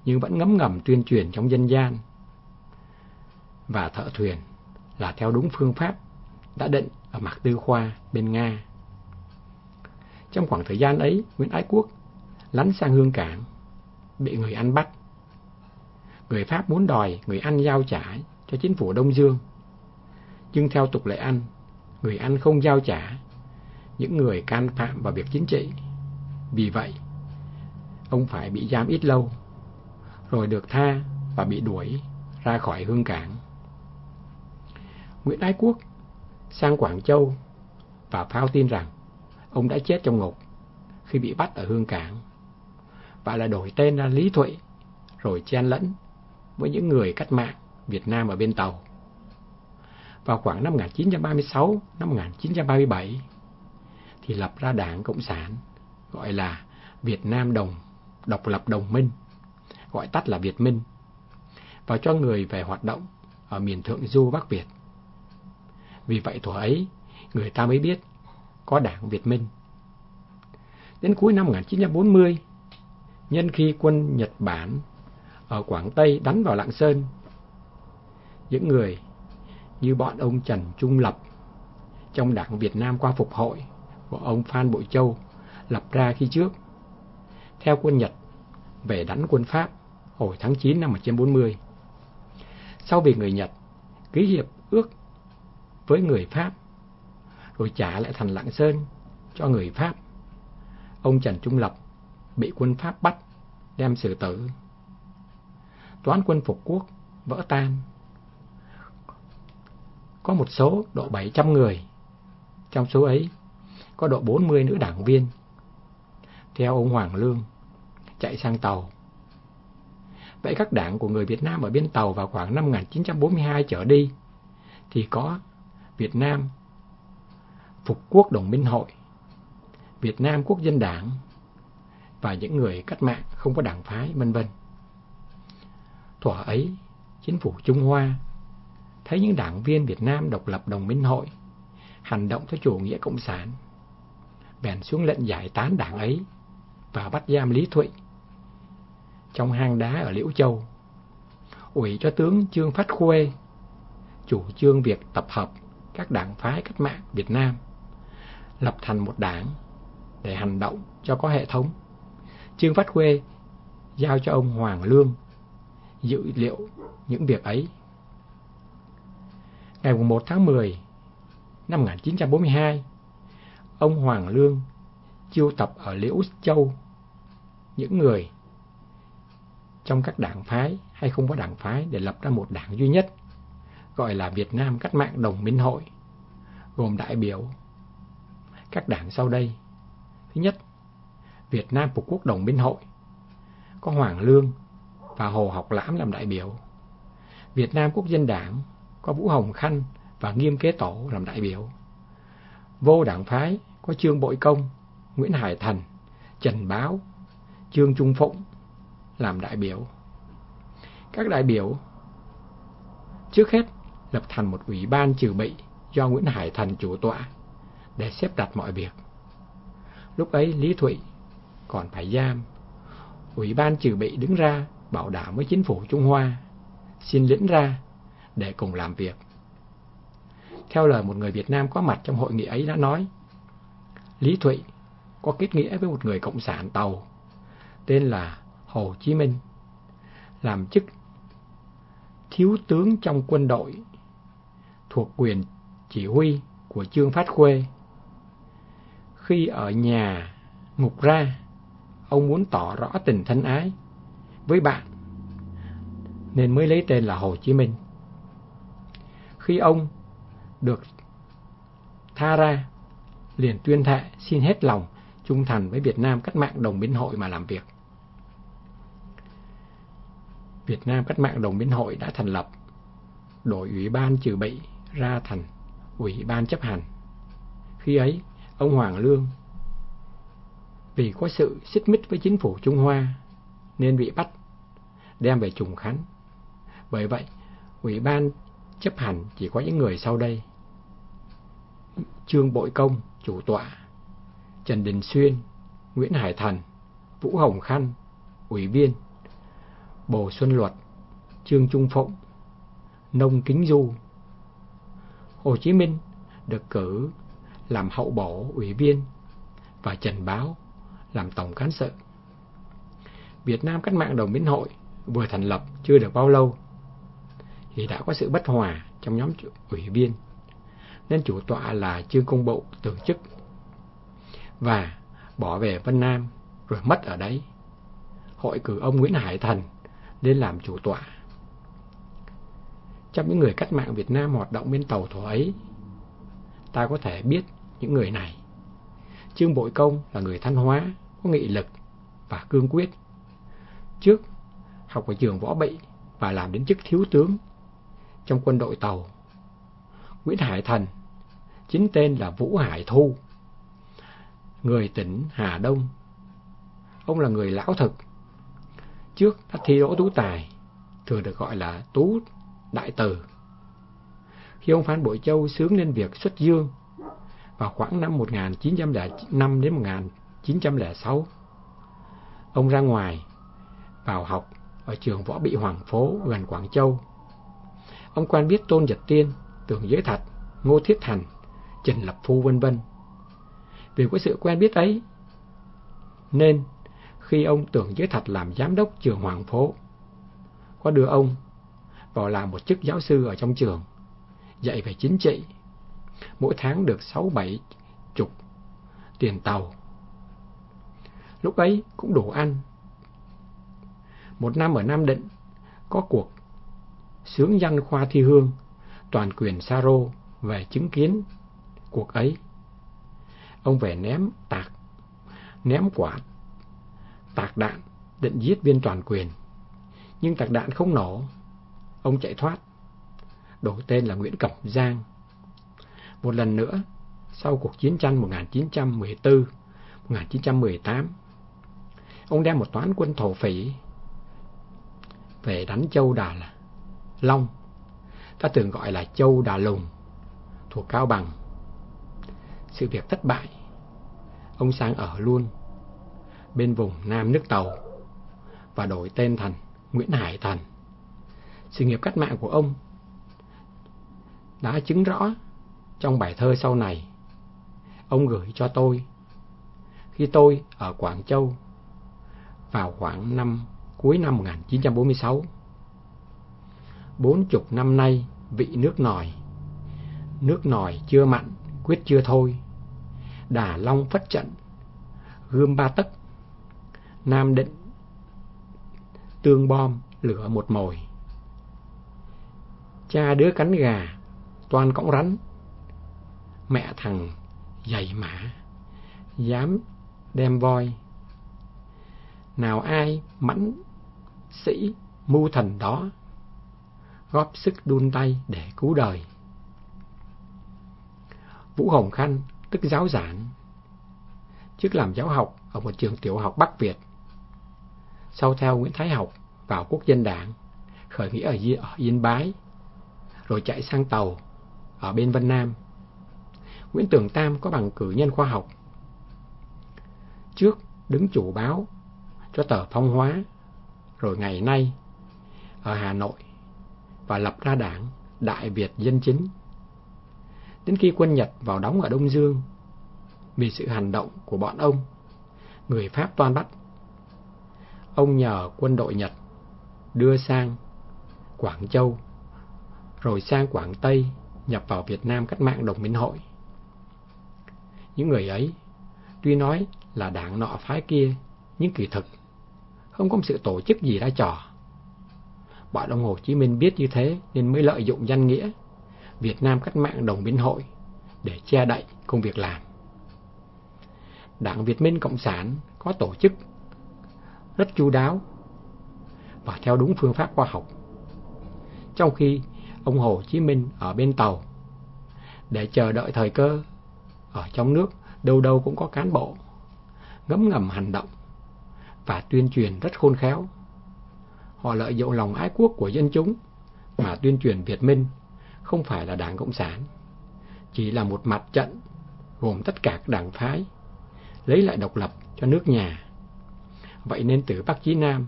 nhưng vẫn ngấm ngầm tuyên truyền trong dân gian. Và thợ thuyền là theo đúng phương pháp đã định ở Mạc Tư Khoa bên Nga. Trong khoảng thời gian ấy, Nguyễn Ái Quốc lánh sang Hương Cảng, bị người Anh bắt. Người Pháp muốn đòi người Anh giao trả cho chính phủ Đông Dương, nhưng theo tục lệ Anh, người Anh không giao trả những người can phạm vào việc chính trị. Vì vậy, ông phải bị giam ít lâu, rồi được tha và bị đuổi ra khỏi Hương Cảng. Nguyễn Ái Quốc sang Quảng Châu và phao tin rằng ông đã chết trong ngục khi bị bắt ở Hương Cảng, và là đổi tên ra Lý Thụy, rồi chen lẫn với những người cách mạng Việt Nam ở bên Tàu. Vào khoảng năm một nghìn chín trăm ba mươi sáu, năm một nghìn chín trăm ba mươi bảy thì lập ra Đảng Cộng sản, gọi là Việt Nam Đồng Độc lập Đồng minh, gọi tắt là Việt Minh, và cho người về hoạt động ở miền Thượng Du Bắc Việt. Vì vậy thuở ấy, người ta mới biết có Đảng Việt Minh. Đến cuối năm một nghìn chín trăm bốn mươi, nhân khi quân Nhật Bản ở Quảng Tây đánh vào Lạng Sơn, những người như bọn ông Trần Trung Lập trong Đảng Việt Nam qua Phục Hội của ông Phan Bội Châu lập ra khi trước, theo quân Nhật về đánh quân Pháp hồi tháng chín năm một nghìn chín trăm bốn mươi. Sau vì người Nhật ký hiệp ước với người Pháp rồi trả lại thành Lạng Sơn cho người Pháp, ông Trần Trung Lập bị quân Pháp bắt đem xử tử. Toán quân phục quốc vỡ tan, có một số độ bảy trăm người, trong số ấy có độ bốn mươi nữ đảng viên theo ông Hoàng Lương chạy sang Tàu. Vậy các đảng của người Việt Nam ở bên Tàu vào khoảng năm một nghìn chín trăm bốn mươi hai trở đi thì có Việt Nam Phục Quốc Đồng Minh Hội, Việt Nam Quốc dân Đảng và những người cách mạng không có đảng phái, vân vân. Thuở ấy, chính phủ Trung Hoa thấy những đảng viên Việt Nam Độc lập Đồng Minh Hội hành động theo chủ nghĩa cộng sản, bèn xuống lệnh giải tán đảng ấy và bắt giam Lý Thụy trong hang đá ở Liễu Châu, ủy cho tướng Trương Phát Khuê chủ trương việc tập hợp các đảng phái cách mạng Việt Nam lập thành một đảng để hành động cho có hệ thống. Trương Phát Khuê giao cho ông Hoàng Lương dự liệu những việc ấy. Ngày mùng một tháng mười năm một nghìn chín trăm bốn mươi hai, ông Hoàng Lương chiêu tập ở Liễu Châu những người trong các đảng phái hay không có đảng phái để lập ra một đảng duy nhất, gọi là Việt Nam Cách mạng Đồng Minh Hội, gồm đại biểu các đảng sau đây. Thứ nhất, Việt Nam Phục Quốc Đồng Minh Hội, có Hoàng Lương và Hồ Học Lãm làm đại biểu. Việt Nam Quốc dân Đảng, có Vũ Hồng Khanh và Nghiêm Kế Tổ làm đại biểu. Vô đảng phái, có Trương Bội Công, Nguyễn Hải Thành, Trần Báo, Trương Trung Phụng làm đại biểu. Các đại biểu trước hết lập thành một ủy ban trừ bị do Nguyễn Hải Thành chủ tọa để xếp đặt mọi việc. Lúc ấy Lý Thụy còn phải giam, ủy ban trừ bị đứng ra bảo đảm với chính phủ Trung Hoa xin lĩnh ra để cùng làm việc. Theo lời một người Việt Nam có mặt trong hội nghị ấy đã nói, Lý Thụy có kết nghĩa với một người cộng sản Tàu tên là Hồ Chí Minh, làm chức thiếu tướng trong quân đội thuộc quyền chỉ huy của Trương Phát Khuê. Khi ở nhà ngục ra, ông muốn tỏ rõ tình thân ái với bạn nên mới lấy tên là Hồ Chí Minh. Khi ông được tha ra, liền tuyên thệ xin hết lòng trung thành với Việt Nam Cách mạng Đồng Minh Hội mà làm việc. Việt Nam Cách mạng Đồng Minh Hội đã thành lập, đổi ủy ban trừ bị ra thành ủy ban chấp hành. Khi ấy, ông Hoàng Lương vì có sự xích mích với chính phủ Trung Hoa nên bị bắt, đem về Trùng Khánh. Bởi vậy, ủy ban chấp hành chỉ có những người sau đây: Trương Bội Công chủ tọa, Trần Đình Xuyên, Nguyễn Hải Thành, Vũ Hồng Khanh ủy viên, Bồ Xuân Luật, Trương Trung Phụng, Nông Kính Du. Hồ Chí Minh được cử làm hậu bổ ủy viên và Trần Báo làm tổng cán sự. Việt Nam Cách mạng Đồng Minh Hội vừa thành lập chưa được bao lâu thì đã có sự bất hòa trong nhóm ủy viên, nên chủ tọa là Trương Công Bộ từ chức và bỏ về Vân Nam rồi mất ở đấy. Hội cử ông Nguyễn Hải Thần lên làm chủ tọa. Trong những người cách mạng Việt Nam hoạt động bên tàu thuở ấy, ta có thể biết những người này. Trương Bội Công là người Thanh Hóa, có nghị lực và cương quyết. Trước học ở trường Võ Bị và làm đến chức thiếu tướng trong quân đội tàu. Nguyễn Hải Thần, chính tên là Vũ Hải Thu, người tỉnh Hà Đông. Ông là người lão thực. Trước đã thi đỗ tú tài, thường được gọi là tú đại từ. Khi ông Phan Bội Châu xướng lên việc xuất dương vào khoảng năm một nghìn chín trăm lẻ năm đến một nghìn chín trăm lẻ sáu, ông ra ngoài vào học ở trường Võ Bị Hoàng Phố gần Quảng Châu. Ông quen biết Tôn Giật Tiên, Tưởng Giới Thật, Ngô Thiết Thành, Trần Lập Phu vân vân. Vì có sự quen biết ấy nên khi ông Tưởng Giới Thật làm giám đốc trường Hoàng Phố, có đưa ông vào làm một chức giáo sư ở trong trường, dạy về chính trị, mỗi tháng được sáu bảy chục tiền tàu. Lúc ấy cũng đủ ăn. Một năm ở Nam Định có cuộc xướng văn khoa thi hương, toàn quyền Sa Rô về chứng kiến cuộc ấy. Ông về ném tạc, ném quả tạc đạn định giết viên toàn quyền, nhưng tạc đạn không nổ. Ông chạy thoát, đổi tên là Nguyễn Cẩm Giang. Một lần nữa, sau cuộc chiến tranh một nghìn chín trăm mười tư đến một nghìn chín trăm mười tám, ông đem một toán quân thổ phỉ về đánh Châu Đà Long, ta thường gọi là Châu Đà Lùng, thuộc Cao Bằng. Sự việc thất bại, ông sang ở luôn bên vùng Nam nước Tàu và đổi tên thành Nguyễn Hải Thần. Sự nghiệp cách mạng của ông đã chứng rõ trong bài thơ sau này ông gửi cho tôi khi tôi ở Quảng Châu vào khoảng năm cuối năm một nghìn chín trăm bốn mươi sáu. Bốn chục năm nay vị nước nòi, nước nòi chưa mặn, quyết chưa thôi. Đà Long phất trận, gươm ba tấc, Nam Định tương bom lửa một mồi. Cha đứa cắn gà, toan cõng rắn, mẹ thằng giày mã, dám đem voi. Nào ai mẫn sĩ mưu thần đó, góp sức đun tay để cứu đời. Vũ Hồng Khanh, tức giáo giảng, trước làm giáo học ở một trường tiểu học Bắc Việt, sau theo Nguyễn Thái Học vào Quốc dân Đảng, khởi nghĩa ở Yên Bái, rồi chạy sang tàu ở bên Vân Nam. Nguyễn Tường Tam có bằng cử nhân khoa học. Trước đứng chủ báo cho tờ Phong Hóa, rồi ngày nay ở Hà Nội, và lập ra đảng Đại Việt Dân Chính. Đến khi quân Nhật vào đóng ở Đông Dương, vì sự hành động của bọn ông, người Pháp toan bắt, ông nhờ quân đội Nhật đưa sang Quảng Châu, rồi sang Quảng Tây nhập vào Việt Nam Cách mạng Đồng Minh Hội. Những người ấy tuy nói là đảng nọ phái kia, nhưng kỳ thực không có sự tổ chức gì ra trò. Bọn ông Hồ Chí Minh biết như thế nên mới lợi dụng danh nghĩa Việt Nam Cách mạng Đồng Minh Hội để che đậy công việc làm. Đảng Việt Minh Cộng sản có tổ chức rất chu đáo và theo đúng phương pháp khoa học, trong khi ông Hồ Chí Minh ở bên tàu để chờ đợi thời cơ. Ở trong nước đâu đâu cũng có cán bộ ngấm ngầm hành động và tuyên truyền rất khôn khéo. Họ lợi dụng lòng ái quốc của dân chúng mà tuyên truyền Việt Minh không phải là Đảng Cộng sản, chỉ là một mặt trận gồm tất cả các đảng phái lấy lại độc lập cho nước nhà. Vậy nên từ Bắc chí Nam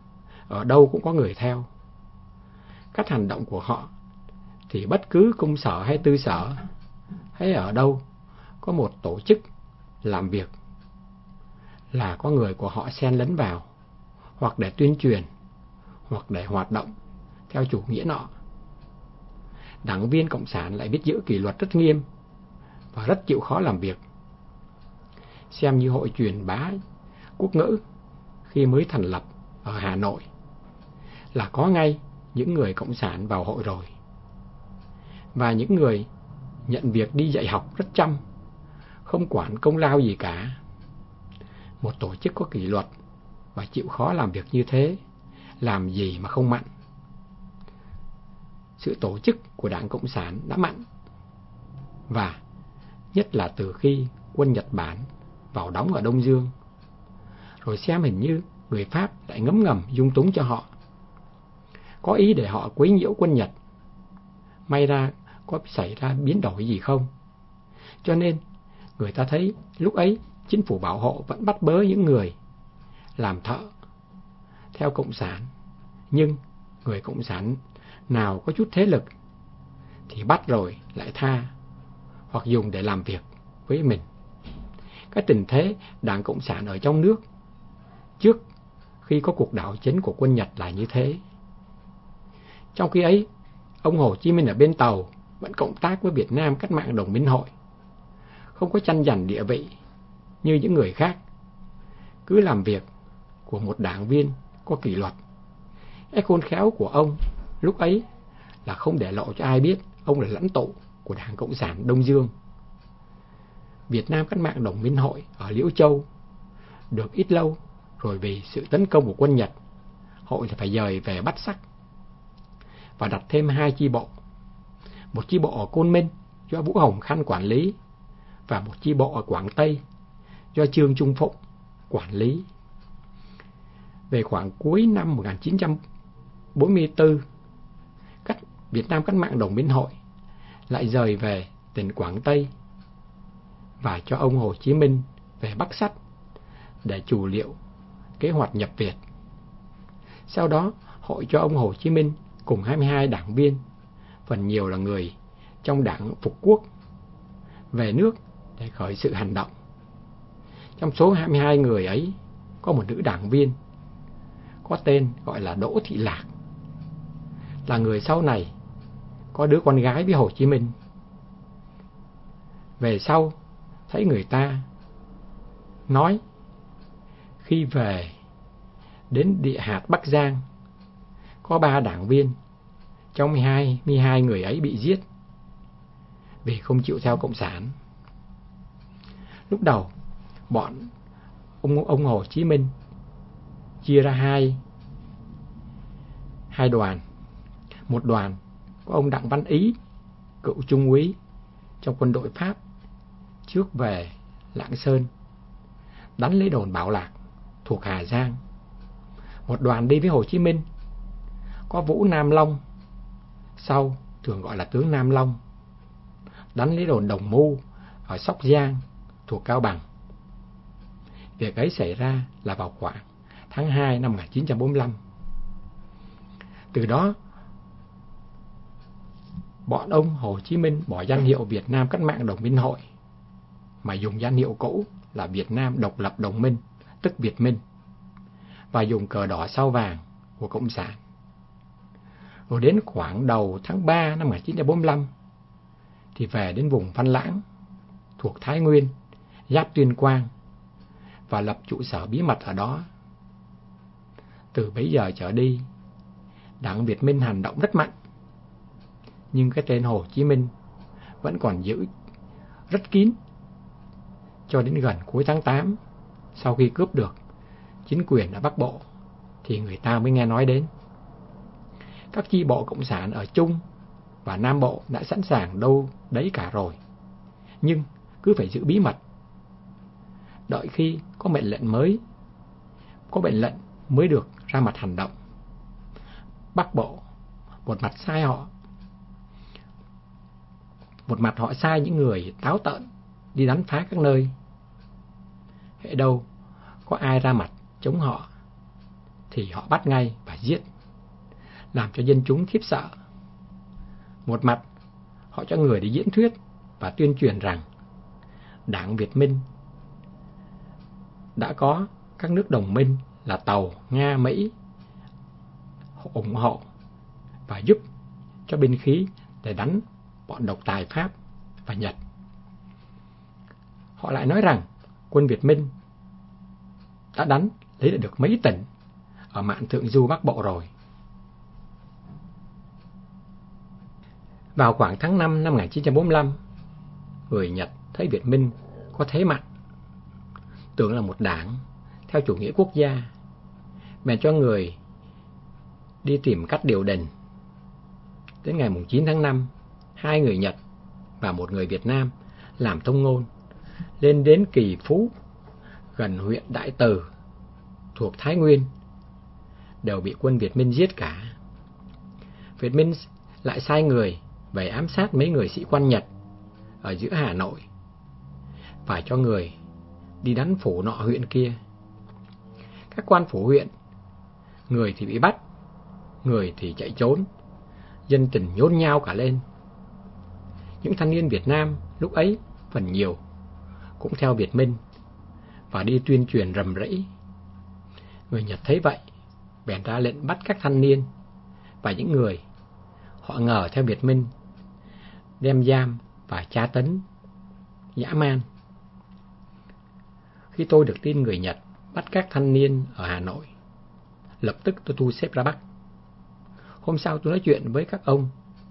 ở đâu cũng có người theo. Các hành động của họ thì bất cứ công sở hay tư sở, hay ở đâu có một tổ chức làm việc là có người của họ xen lẫn vào, hoặc để tuyên truyền, hoặc để hoạt động theo chủ nghĩa nọ. Đảng viên Cộng sản lại biết giữ kỷ luật rất nghiêm và rất chịu khó làm việc. Xem như hội truyền bá quốc ngữ khi mới thành lập ở Hà Nội là có ngay những người Cộng sản vào hội rồi. Và những người nhận việc đi dạy học rất chăm, không quản công lao gì cả. Một tổ chức có kỷ luật và chịu khó làm việc như thế, làm gì mà không mạnh. Sự tổ chức của Đảng Cộng sản đã mạnh, và nhất là từ khi quân Nhật Bản vào đóng ở Đông Dương. Rồi xem hình như người Pháp lại ngấm ngầm dung túng cho họ, có ý để họ quấy nhiễu quân Nhật. May ra có xảy ra biến đổi gì không? Cho nên người ta thấy lúc ấy chính phủ bảo hộ vẫn bắt bớ những người làm thợ theo Cộng sản. Nhưng người Cộng sản nào có chút thế lực thì bắt rồi lại tha, hoặc dùng để làm việc với mình. Cái tình thế Đảng Cộng sản ở trong nước trước khi có cuộc đảo chính của quân Nhật là như thế. Trong khi ấy, ông Hồ Chí Minh ở bên Tàu vẫn cộng tác với Việt Nam Cách mạng Đồng Minh Hội, không có tranh giành địa vị như những người khác, cứ làm việc của một đảng viên có kỷ luật. Cái khôn khéo của ông lúc ấy là không để lộ cho ai biết ông là lãnh tụ của Đảng Cộng sản Đông Dương. Việt Nam Cách mạng Đồng Minh Hội ở Liễu Châu được ít lâu, rồi vì sự tấn công của quân Nhật, hội phải dời về Bát Sắc và đặt thêm hai chi bộ. Một chi bộ ở Côn Minh do Vũ Hồng Khanh quản lý, và một chi bộ ở Quảng Tây do Trương Trung Phụng quản lý. Về khoảng cuối năm một nghìn chín trăm bốn mươi tư, cách Việt Nam Cách mạng Đồng Minh Hội lại rời về tỉnh Quảng Tây và cho ông Hồ Chí Minh về Bắc Sắt để chủ liệu kế hoạch nhập Việt. Sau đó, hội cho ông Hồ Chí Minh cùng hai mươi hai đảng viên, phần nhiều là người trong Đảng Phục Quốc, về nước để khởi sự hành động. Trong số hai mươi hai người ấy có một nữ đảng viên có tên gọi là Đỗ Thị Lạc, là người sau này có đứa con gái với Hồ Chí Minh. Về sau thấy người ta nói khi về đến địa hạt Bắc Giang có ba đảng viên trong mười hai, mười hai người ấy bị giết vì không chịu theo Cộng sản. Lúc đầu bọn ông, ông Hồ Chí Minh chia ra hai hai đoàn. Một đoàn có ông Đặng Văn Ý, cựu trung úy trong quân đội Pháp, trước về Lạng Sơn đánh lấy đồn Bảo Lạc thuộc Hà Giang. Một đoàn đi với Hồ Chí Minh có Vũ Nam Long, sau thường gọi là tướng Nam Long, đánh lấy đồn Đồng Mu ở Sóc Giang thuộc Cao Bằng. Việc ấy xảy ra là vào khoảng tháng hai năm một nghìn chín trăm bốn mươi lăm. Từ đó, bọn ông Hồ Chí Minh bỏ danh hiệu Việt Nam Cách mạng Đồng Minh Hội mà dùng danh hiệu cũ là Việt Nam Độc lập Đồng Minh, tức Việt Minh, và dùng cờ đỏ sao vàng của Cộng sản. Rồi đến khoảng đầu tháng ba năm một nghìn chín trăm bốn mươi lăm thì về đến vùng Văn Lãng thuộc Thái Nguyên, giáp Tuyên Quang, và lập trụ sở bí mật ở đó. Từ bấy giờ trở đi, Đảng Việt Minh hành động rất mạnh, nhưng cái tên Hồ Chí Minh vẫn còn giữ rất kín. Cho đến gần cuối tháng tám, sau khi cướp được chính quyền ở Bắc Bộ, thì người ta mới nghe nói đến. Các chi bộ Cộng sản ở Trung và Nam Bộ đã sẵn sàng đâu đấy cả rồi, nhưng cứ phải giữ bí mật. Đợi khi có mệnh lệnh mới, có mệnh lệnh mới được ra mặt hành động. Bắc Bộ một mặt sai họ, một mặt họ sai những người táo tợn đi đánh phá các nơi. Hễ đâu có ai ra mặt chống họ thì họ bắt ngay và giết, làm cho dân chúng khiếp sợ. Một mặt, họ cho người đi diễn thuyết và tuyên truyền rằng Đảng Việt Minh đã có các nước đồng minh là Tàu, Nga, Mỹ ủng hộ và giúp cho binh khí để đánh bọn độc tài Pháp và Nhật. Họ lại nói rằng quân Việt Minh đã đánh lấy được mấy tỉnh ở mạn Thượng Du Bắc Bộ rồi. Vào khoảng tháng năm năm một nghìn chín trăm bốn mươi lăm, người Nhật thấy Việt Minh có thế mạnh, tưởng là một đảng theo chủ nghĩa quốc gia, bèn cho người đi tìm cách điều đình. Đến ngày chín tháng năm, hai người Nhật và một người Việt Nam làm thông ngôn lên đến Kỳ Phú, gần huyện Đại Từ thuộc Thái Nguyên, đều bị quân Việt Minh giết cả. Việt Minh lại sai người về ám sát mấy người sĩ quan Nhật ở giữa Hà Nội, phải cho người đi đánh phủ nọ huyện kia. Các quan phủ huyện, người thì bị bắt, người thì chạy trốn, dân tình nhốn nhao cả lên. Những thanh niên Việt Nam lúc ấy phần nhiều cũng theo Việt Minh và đi tuyên truyền rầm rẫy. Người Nhật thấy vậy, bèn ra lệnh bắt các thanh niên và những người họ ngờ theo Việt Minh, đem giam và tra tấn dã man. Khi tôi được tin người Nhật bắt các thanh niên ở Hà Nội, lập tức tôi thu xếp ra Bắc. Hôm sau tôi nói chuyện với các ông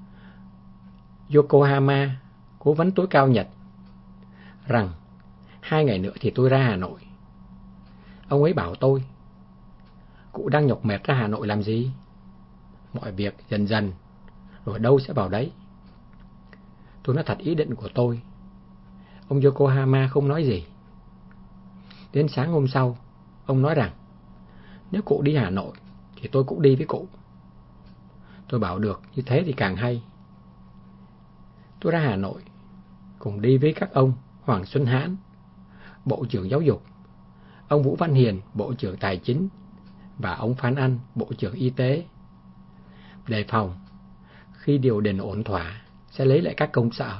Yokohama, cố vấn tối cao Nhật, rằng hai ngày nữa thì tôi ra Hà Nội. Ông ấy bảo tôi, cụ đang nhọc mệt ra Hà Nội làm gì? Mọi việc dần dần, rồi đâu sẽ vào đấy. Tôi nói thật ý định của tôi. Ông Yokohama không nói gì. Đến sáng hôm sau, ông nói rằng nếu cụ đi Hà Nội thì tôi cũng đi với cụ. Tôi bảo được, như thế thì càng hay. Tôi ra Hà Nội cùng đi với các ông Hoàng Xuân Hãn, Bộ trưởng Giáo dục, ông Vũ Văn Hiền, Bộ trưởng Tài chính, và ông Phan Anh, Bộ trưởng Y tế, đề phòng khi điều đình ổn thỏa sẽ lấy lại các công sở.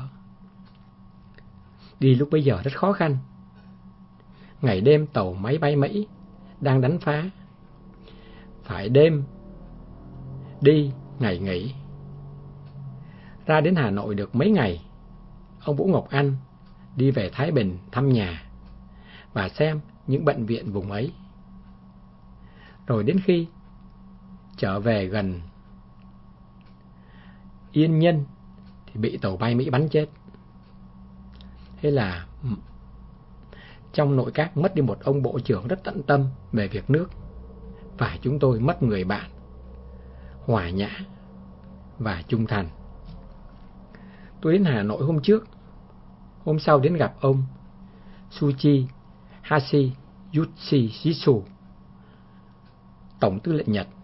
Đi lúc bấy giờ rất khó khăn. Ngày đêm tàu máy bay Mỹ đang đánh phá, phải đêm đi ngày nghỉ. Ra đến Hà Nội được mấy ngày, ông Vũ Ngọc Anh đi về Thái Bình thăm nhà và xem những bệnh viện vùng ấy. Rồi đến khi trở về gần Yên Nhân thì bị tàu bay Mỹ bắn chết. Thế là trong nội các mất đi một ông bộ trưởng rất tận tâm về việc nước, và chúng tôi mất người bạn hòa nhã và trung thành. Tôi đến Hà Nội hôm trước, hôm sau đến gặp ông Suchi Hashi Yoshihitsu, Tổng tư lệnh Nhật,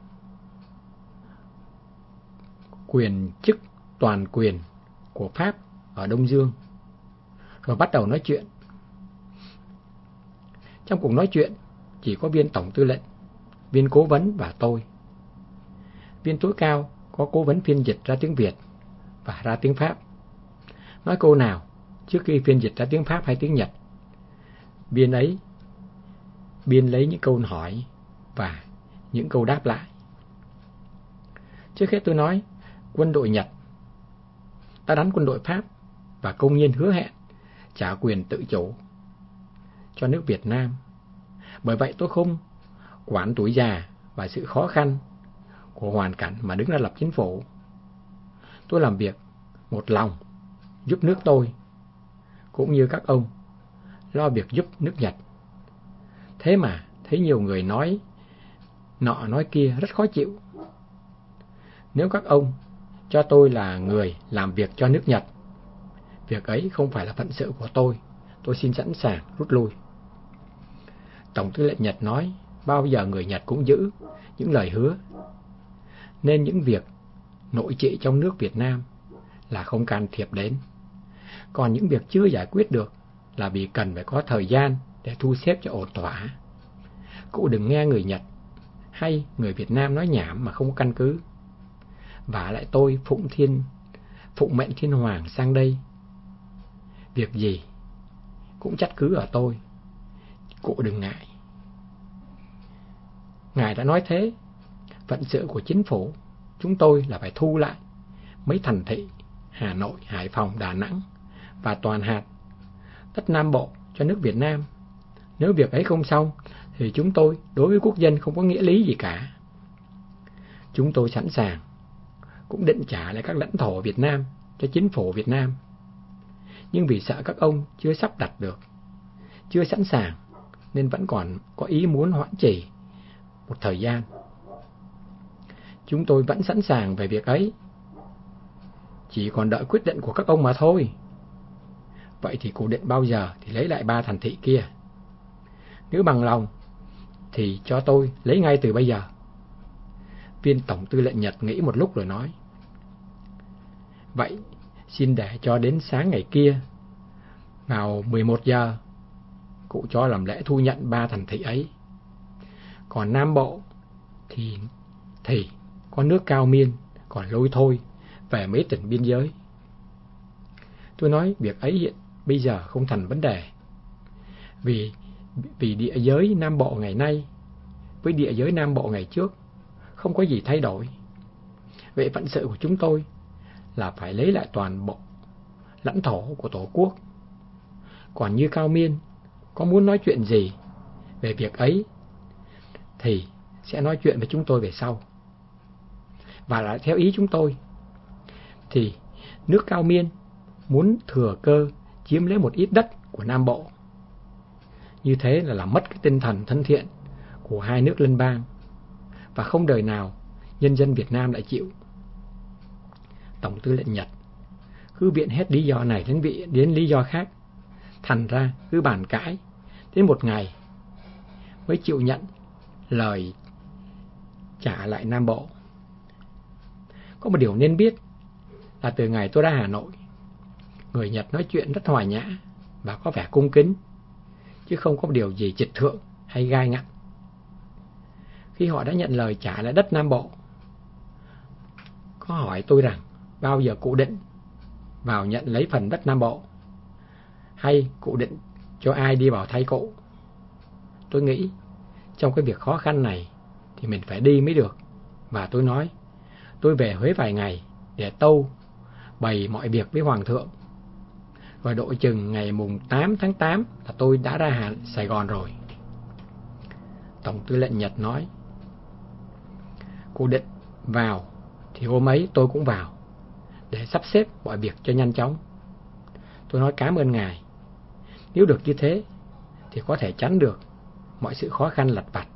quyền chức toàn quyền của Pháp ở Đông Dương, rồi bắt đầu nói chuyện. Trong cuộc nói chuyện chỉ có viên tổng tư lệnh, viên cố vấn và tôi. Viên tối cao có cố vấn phiên dịch ra tiếng Việt và ra tiếng Pháp. Nói câu nào trước khi phiên dịch ra tiếng Pháp hay tiếng Nhật, viên ấy biên lấy những câu hỏi và những câu đáp lại. Trước hết tôi nói quân đội Nhật đã đánh quân đội Pháp và công nhiên hứa hẹn trả quyền tự chủ cho nước Việt Nam. Bởi vậy tôi không quản tuổi già và sự khó khăn của hoàn cảnh mà đứng ra lập chính phủ. Tôi làm việc một lòng giúp nước tôi, cũng như các ông lo việc giúp nước Nhật. Thế mà thấy nhiều người nói nọ nói kia rất khó chịu. Nếu các ông cho tôi là người làm việc cho nước Nhật, việc ấy không phải là phận sự của tôi, tôi xin sẵn sàng rút lui. Tổng tư lệnh Nhật nói bao giờ người Nhật cũng giữ những lời hứa, nên những việc nội trị trong nước Việt Nam là không can thiệp đến. Còn những việc chưa giải quyết được là vì cần phải có thời gian để thu xếp cho ổn thỏa. Cụ đừng nghe người Nhật hay người Việt Nam nói nhảm mà không có căn cứ. Vả lại tôi phụng thiên phụng mệnh thiên hoàng sang đây, việc gì cũng trách cứ ở tôi. Cụ đừng ngại. Ngài đã nói thế, phận sự của chính phủ chúng tôi là phải thu lại mấy thành thị Hà Nội, Hải Phòng, Đà Nẵng và toàn hạt đất Nam Bộ cho nước Việt Nam. Nếu việc ấy không xong thì chúng tôi đối với quốc dân không có nghĩa lý gì cả. Chúng tôi sẵn sàng cũng định trả lại các lãnh thổ Việt Nam cho chính phủ Việt Nam. Nhưng vì sợ các ông chưa sắp đặt được, chưa sẵn sàng, nên vẫn còn có ý muốn hoãn trì một thời gian. Chúng tôi vẫn sẵn sàng về việc ấy, chỉ còn đợi quyết định của các ông mà thôi. Vậy thì cụ định bao giờ thì lấy lại ba thành thị kia? Nếu bằng lòng thì cho tôi lấy ngay từ bây giờ. Viên tổng tư lệnh Nhật nghĩ một lúc rồi nói: Vậy xin để cho đến sáng ngày kia, vào mười một giờ, cụ cho làm lễ thu nhận ba thành thị ấy. Còn Nam Bộ thì thì có nước Cao Miên còn lôi thôi về mấy tỉnh biên giới. Tôi nói việc ấy hiện bây giờ không thành vấn đề, vì vì địa giới Nam Bộ ngày nay với địa giới Nam Bộ ngày trước không có gì thay đổi. Vậy phận sự của chúng tôi là phải lấy lại toàn bộ lãnh thổ của Tổ quốc. Còn như Cao Miên có muốn nói chuyện gì về việc ấy thì sẽ nói chuyện với chúng tôi về sau. Và lại theo ý chúng tôi thì nước Cao Miên muốn thừa cơ chiếm lấy một ít đất của Nam Bộ. Như thế là làm mất cái tinh thần thân thiện của hai nước liên bang, và không đời nào nhân dân Việt Nam lại chịu. Tổng tư lệnh Nhật cứ viện hết lý do này đến vị đến lý do khác, thành ra cứ bàn cãi đến một ngày mới chịu nhận lời trả lại Nam Bộ. Có một điều nên biết là từ ngày tôi ra Hà Nội, người Nhật nói chuyện rất hòa nhã và có vẻ cung kính, chứ không có điều gì trịch thượng hay gai ngặn. Khi họ đã nhận lời trả lại đất Nam Bộ, có hỏi tôi rằng bao giờ cụ định vào nhận lấy phần đất Nam Bộ, hay cụ định cho ai đi vào thay cụ. Tôi nghĩ trong cái việc khó khăn này thì mình phải đi mới được, và tôi nói tôi về Huế vài ngày để tâu bày mọi việc với Hoàng thượng, và độ chừng ngày mùng tám tháng tám là tôi đã ra Hà Sài Gòn rồi. Tổng tư lệnh Nhật nói: Cụ định vào thì hôm ấy tôi cũng vào để sắp xếp mọi việc cho nhanh chóng. Tôi nói cảm ơn ngài. Nếu được như thế thì có thể tránh được mọi sự khó khăn lặt vặt.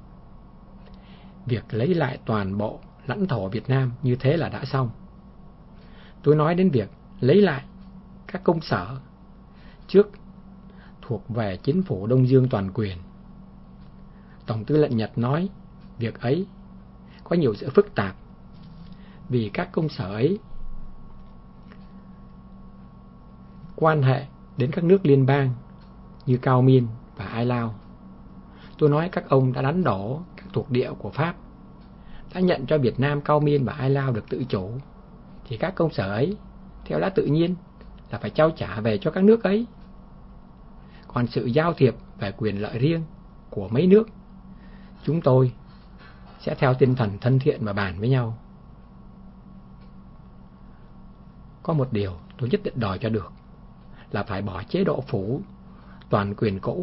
Việc lấy lại toàn bộ lãnh thổ Việt Nam như thế là đã xong. Tôi nói đến việc lấy lại các công sở trước thuộc về chính phủ Đông Dương toàn quyền. Tổng tư lệnh Nhật nói việc ấy có nhiều sự phức tạp, vì các công sở ấy quan hệ đến các nước liên bang như Cao Miên và Ai Lao. Tôi nói các ông đã đánh đổ các thuộc địa của Pháp, đã nhận cho Việt Nam Cao Miên và Ai Lao được tự chủ, thì các công sở ấy theo lẽ tự nhiên là phải trao trả về cho các nước ấy. Còn sự giao thiệp về quyền lợi riêng của mấy nước, chúng tôi sẽ theo tinh thần thân thiện mà bàn với nhau. Có một điều tôi nhất định đòi cho được là phải bỏ chế độ phủ toàn quyền cũ,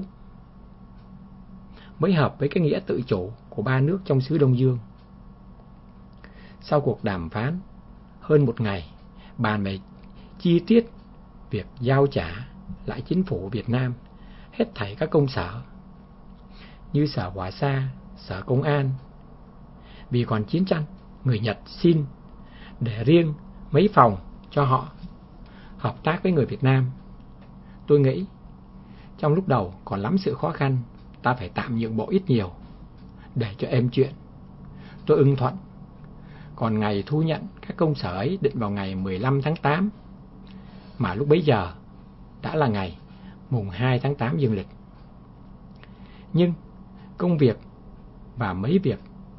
mới hợp với cái nghĩa tự chủ của ba nước trong xứ Đông Dương. Sau cuộc đàm phán hơn một ngày bàn về chi tiết việc giao trả lại chính phủ Việt Nam hết thảy các công sở như sở Hỏa Sa, sở Công an, vì còn chiến tranh, người Nhật xin để riêng mấy phòng cho họ hợp tác với người Việt Nam. Tôi nghĩ trong lúc đầu còn lắm sự khó khăn, ta phải tạm nhượng bộ ít nhiều để cho êm chuyện. Tôi ưng thuận. Còn ngày thu nhận các công sở ấy định vào ngày mười lăm tháng tám, mà lúc bấy giờ đã là ngày mùng hai tháng tám dương lịch. Nhưng công việc và mấy việc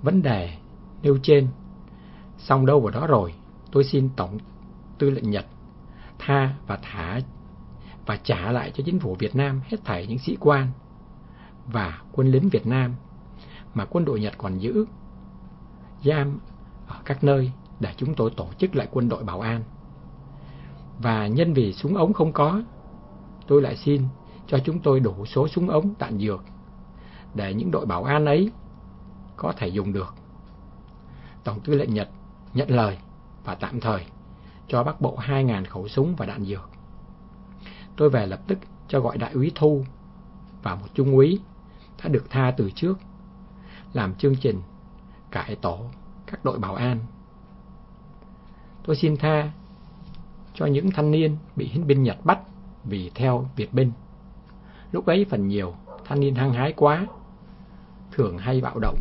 vấn đề nêu trên. Xong đâu vào đó rồi, tôi xin Tổng Tư lệnh Nhật tha và thả và trả lại cho chính phủ Việt Nam hết thảy những sĩ quan và quân lính Việt Nam mà quân đội Nhật còn giữ giam ở các nơi, để chúng tôi tổ chức lại quân đội bảo an. Và nhân vì súng ống không có, tôi lại xin cho chúng tôi đủ số súng ống đạn dược để những đội bảo an ấy có thể dùng được. Tổng Tư lệnh Nhật nhận lời và tạm thời cho Bắc Bộ hai nghìn khẩu súng và đạn dược. Tôi về lập tức cho gọi đại úy Thu và một trung úy đã được tha từ trước làm chương trình cải tổ các đội bảo an. Tôi xin tha cho những thanh niên bị hiến binh Nhật bắt vì theo Việt binh. Lúc ấy phần nhiều thanh niên hăng hái quá, thường hay bạo động.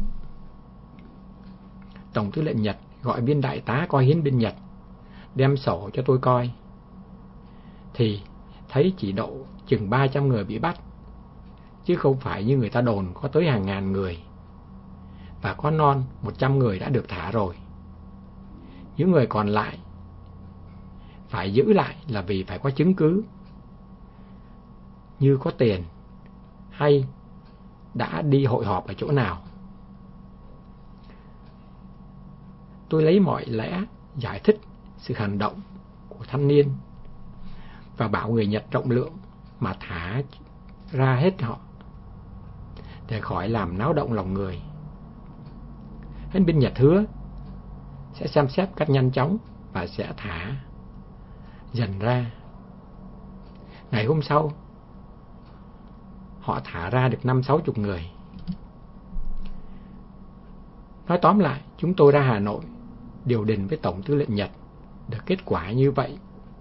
Tổng Tư lệnh Nhật gọi viên đại tá coi hiến binh Nhật, đem sổ cho tôi coi, thì thấy chỉ độ chừng ba trăm người bị bắt, chứ không phải như người ta đồn có tới hàng ngàn người, và có non một trăm người đã được thả rồi. Những người còn lại phải giữ lại là vì phải có chứng cứ, như có tiền hay đã đi hội họp ở chỗ nào. Tôi lấy mọi lẽ giải thích sự hành động của thanh niên và bảo người Nhật rộng lượng mà thả ra hết họ, để khỏi làm náo động lòng người. Hiến binh Nhật hứa sẽ xem xét cách nhanh chóng và sẽ thả dần ra. Ngày hôm sau, họ thả ra được năm sáu chục người. Nói tóm lại, chúng tôi ra Hà Nội điều đình với Tổng Tư lệnh Nhật, được kết quả như vậy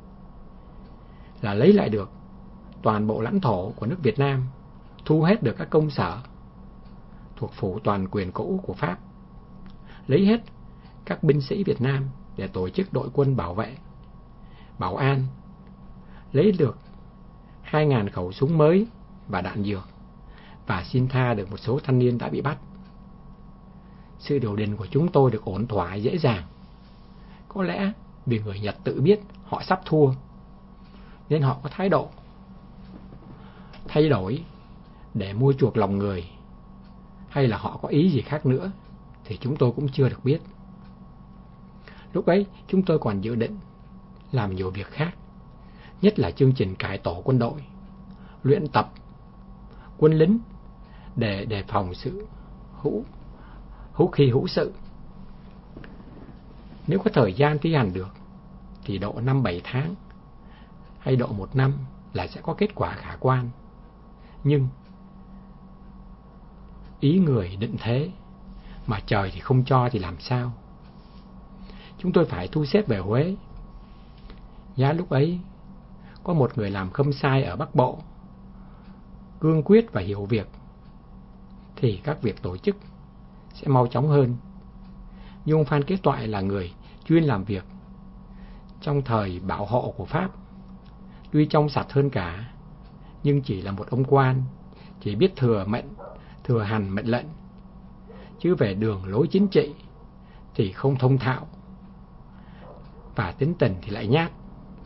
là lấy lại được toàn bộ lãnh thổ của nước Việt Nam, thu hết được các công sở thuộc phủ toàn quyền cũ của Pháp, lấy hết các binh sĩ Việt Nam để tổ chức đội quân bảo vệ, bảo an, lấy được hai nghìn khẩu súng mới và đạn dược, và xin tha được một số thanh niên đã bị bắt. Sự điều đình của chúng tôi được ổn thỏa dễ dàng. Có lẽ vì người Nhật tự biết họ sắp thua, nên họ có thái độ thay đổi để mua chuộc lòng người, hay là họ có ý gì khác nữa thì chúng tôi cũng chưa được biết. Lúc ấy chúng tôi còn dự định làm nhiều việc khác, nhất là chương trình cải tổ quân đội, luyện tập quân lính để đề phòng sự hữu hữu khi hữu sự. Nếu có thời gian thi hành được thì độ năm bảy tháng hay độ một năm là sẽ có kết quả khả quan. Nhưng ý người định thế, mà trời thì không cho thì làm sao? Chúng tôi phải thu xếp về Huế. Giá lúc ấy có một người làm khâm sai ở Bắc Bộ, cương quyết và hiểu việc, thì các việc tổ chức sẽ mau chóng hơn. Nhưng ông Phan Kế Toại là người chuyên làm việc trong thời bảo hộ của Pháp, tuy trong sạch hơn cả, nhưng chỉ là một ông quan, chỉ biết thừa mệnh, thừa hành mệnh lệnh, chứ về đường lối chính trị thì không thông thạo, và tính tình thì lại nhát.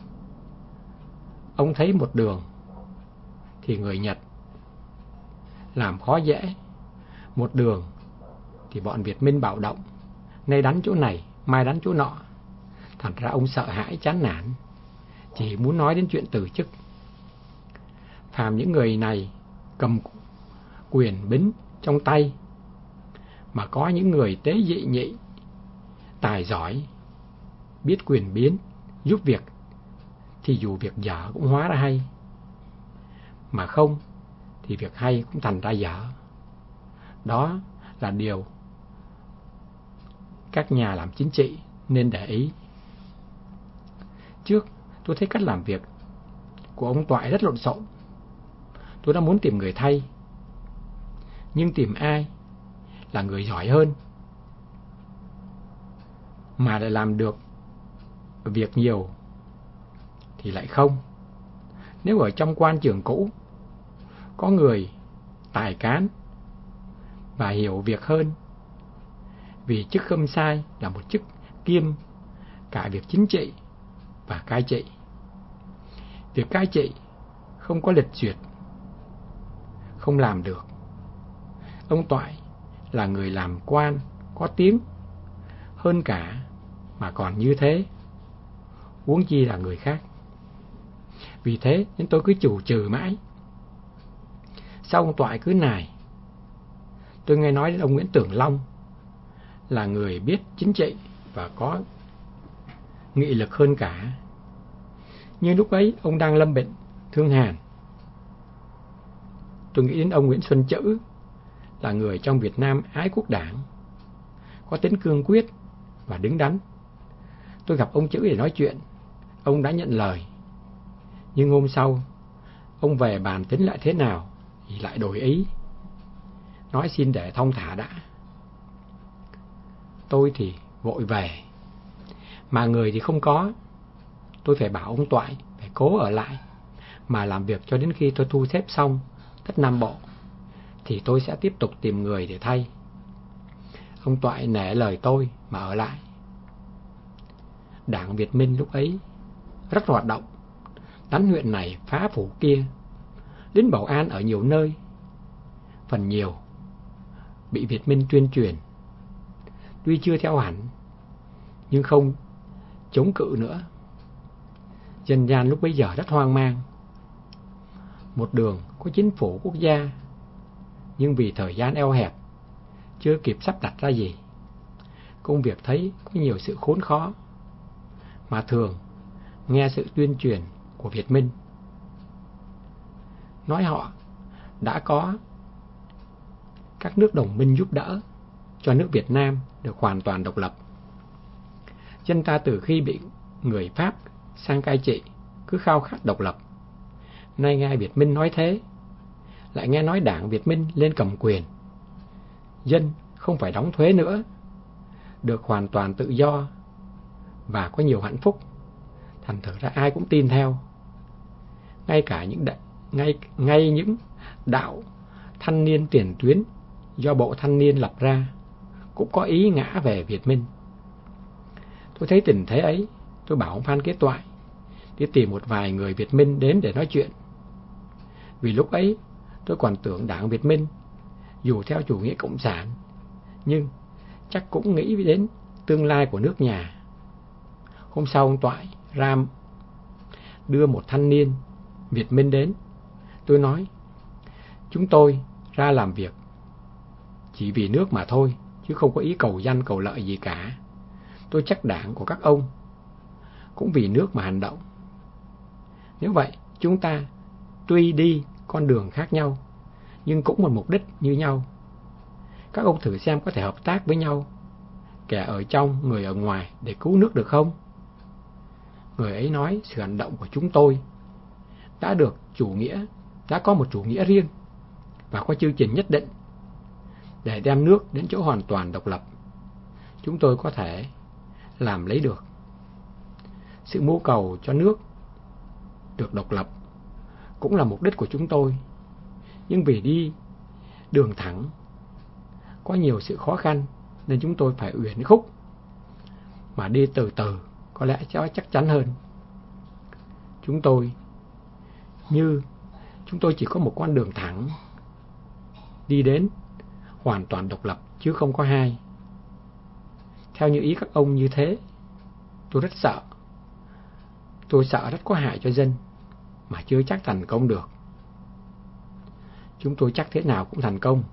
Ông thấy một đường thì người Nhật làm khó dễ, một đường thì bọn Việt Minh bạo động, nay đánh chỗ này, mai đánh chỗ nọ. Thành ra ông sợ hãi chán nản, chỉ muốn nói đến chuyện từ chức. Phàm những người này cầm quyền bính trong tay, mà có những người tế dị nhị, tài giỏi, biết quyền biến, giúp việc, thì dù việc dở cũng hóa ra hay, mà không thì việc hay cũng thành ra dở. Đó là điều các nhà làm chính trị nên để ý. Trước tôi thấy cách làm việc của ông Toại rất lộn xộn. Tôi đã muốn tìm người thay, nhưng tìm ai là người giỏi hơn, mà lại làm được việc nhiều thì lại không. Nếu ở trong quan trường cũ có người tài cán và hiểu việc hơn, Vì chức khâm sai là một chức kiêm cả việc chính trị và cai trị. Việc cai trị không có lịch duyệt, không làm được. Ông Toại là người làm quan có tiếng, hơn cả mà còn như thế, huống chi là người khác. Vì thế nên tôi cứ chù chừ mãi. Sao ông Toại cứ nài? Tôi nghe nói đến ông Nguyễn Tưởng Long là người biết chính trị và có nghị lực hơn cả. Nhưng lúc ấy ông đang lâm bệnh thương hàn. Tôi nghĩ đến ông Nguyễn Xuân Chữ là người trong Việt Nam ái quốc đảng, có tính cương quyết và đứng đắn. Tôi gặp ông Chữ để nói chuyện. Ông đã nhận lời. Nhưng hôm sau, ông về bàn tính lại thế nào thì lại đổi ý, nói xin để thong thả đã. Tôi thì vội về, mà người thì không có. Tôi phải bảo ông Toại phải cố ở lại mà làm việc cho đến khi tôi thu xếp xong tất Nam Bộ, thì tôi sẽ tiếp tục tìm người để thay. Ông Toại nể lời tôi mà ở lại. Đảng Việt Minh lúc ấy rất hoạt động, đánh huyện này phá phủ kia, lính bảo an ở nhiều nơi, phần nhiều bị Việt Minh tuyên truyền. Tuy chưa theo hẳn, nhưng không chống cự nữa. Dân gian lúc bấy giờ rất hoang mang. Một đường có chính phủ quốc gia, nhưng vì thời gian eo hẹp, chưa kịp sắp đặt ra gì. Công việc thấy có nhiều sự khốn khó, mà thường nghe sự tuyên truyền của Việt Minh. Nói họ đã có các nước đồng minh giúp đỡ cho nước Việt Nam được hoàn toàn độc lập. Dân ta từ khi bị người Pháp sang cai trị cứ khao khát độc lập. Nay nghe Việt Minh nói thế, lại nghe nói đảng Việt Minh lên cầm quyền, dân không phải đóng thuế nữa, được hoàn toàn tự do và có nhiều hạnh phúc. Thành thử ra ai cũng tin theo. Ngay cả những đại, ngay ngay những đạo thanh niên tiền tuyến do Bộ Thanh niên lập ra cũng có ý ngã về Việt Minh. Tôi thấy tình thế ấy, tôi bảo ông Phan Kế Toại đi tìm một vài người Việt Minh đến để nói chuyện. Vì lúc ấy tôi còn tưởng đảng Việt Minh dù theo chủ nghĩa cộng sản, nhưng chắc cũng nghĩ đến tương lai của nước nhà. Hôm sau ông Toại ra đưa một thanh niên Việt Minh đến. Tôi nói, chúng tôi ra làm việc chỉ vì nước mà thôi, chứ không có ý cầu danh cầu lợi gì cả. Tôi chắc đảng của các ông cũng vì nước mà hành động. Nếu vậy, chúng ta tuy đi con đường khác nhau, nhưng cũng một mục đích như nhau. Các ông thử xem có thể hợp tác với nhau, kẻ ở trong, người ở ngoài, để cứu nước được không? Người ấy nói sự hành động của chúng tôi đã được chủ nghĩa, đã có một chủ nghĩa riêng và có chương trình nhất định để đem nước đến chỗ hoàn toàn độc lập. Chúng tôi có thể làm lấy được. Sự mưu cầu cho nước được độc lập cũng là mục đích của chúng tôi. Nhưng vì đi đường thẳng có nhiều sự khó khăn, nên chúng tôi phải uyển khúc, mà đi từ từ có lẽ sẽ chắc chắn hơn. Chúng tôi như chúng tôi chỉ có một con đường thẳng đi đến hoàn toàn độc lập, chứ không có hai. Theo như ý các ông như thế, tôi rất sợ. Tôi sợ rất có hại cho dân, mà chưa chắc thành công được. Chúng tôi chắc thế nào cũng thành công.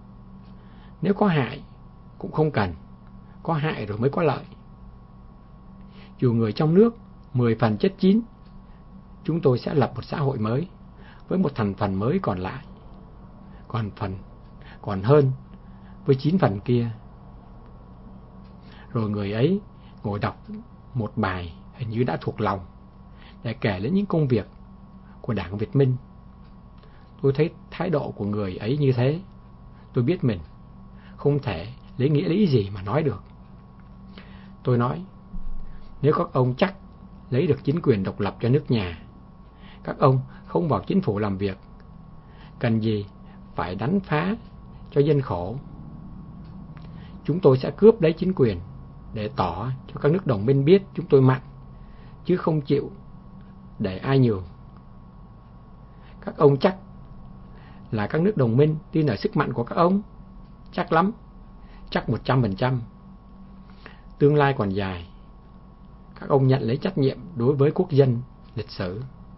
Nếu có hại cũng không cần, có hại rồi mới có lợi. Dù người trong nước mười phần chết chín, chúng tôi sẽ lập một xã hội mới với một thành phần mới còn lại, còn phần còn hơn với chín phần kia. Rồi người ấy ngồi đọc một bài hình như đã thuộc lòng để kể lên những công việc của đảng Việt Minh. Tôi thấy thái độ của người ấy như thế, tôi biết mình không thể lấy nghĩa lý gì mà nói được. Tôi nói, nếu các ông chắc lấy được chính quyền độc lập cho nước nhà, các ông không vào chính phủ làm việc, cần gì phải đánh phá cho dân khổ. chúng tôi sẽ cướp lấy chính quyền để tỏ cho các nước đồng minh biết chúng tôi mạnh, chứ không chịu để ai nhường. Các ông chắc là các nước đồng minh tin ở sức mạnh của các ông? Chắc lắm, chắc một trăm phần trăm. Tương lai còn dài. Các ông nhận lấy trách nhiệm đối với quốc dân lịch sử.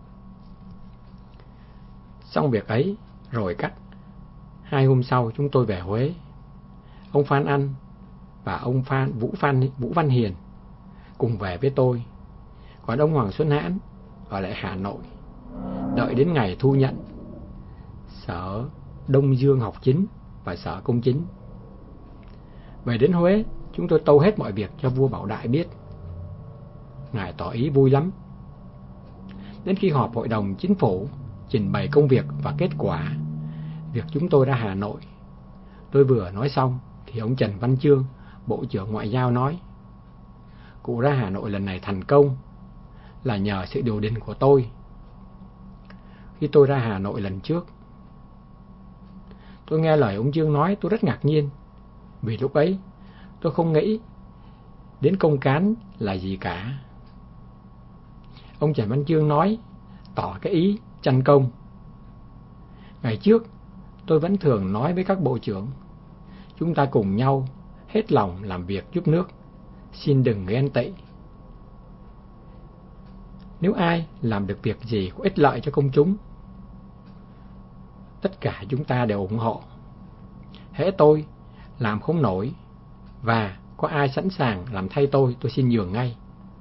Xong việc ấy rồi cắt. Hai hôm sau chúng tôi về Huế. Ông Phan Anh và ông Phan Vũ Phan Vũ Văn Hiền cùng về với tôi. Còn ông Hoàng Xuân Hãn ở lại Hà Nội, đợi đến ngày thu nhận Sở Đông Dương Học Chính và Sở Công Chính. Về đến Huế, chúng tôi tâu hết mọi việc cho vua Bảo Đại biết. Ngài tỏ ý vui lắm. Đến khi họp hội đồng chính phủ trình bày công việc và kết quả việc chúng tôi ra Hà Nội, tôi vừa nói xong thì ông Trần Văn Chương, Bộ trưởng Ngoại giao nói: cụ ra Hà Nội lần này thành công là nhờ sự điều đình của tôi. Khi tôi ra Hà Nội lần trước, tôi nghe lời ông Chương nói, tôi rất ngạc nhiên, vì lúc ấy tôi không nghĩ đến công cán là gì cả. Ông Trần Văn Chương nói tỏ cái ý tranh công. Ngày trước tôi vẫn thường nói với các bộ trưởng, chúng ta cùng nhau hết lòng làm việc giúp nước, xin đừng ghen tị. Nếu ai làm được việc gì có ích lợi cho công chúng, tất cả chúng ta đều ủng hộ. Hễ tôi làm không nổi và có ai sẵn sàng làm thay tôi, tôi xin nhường ngay.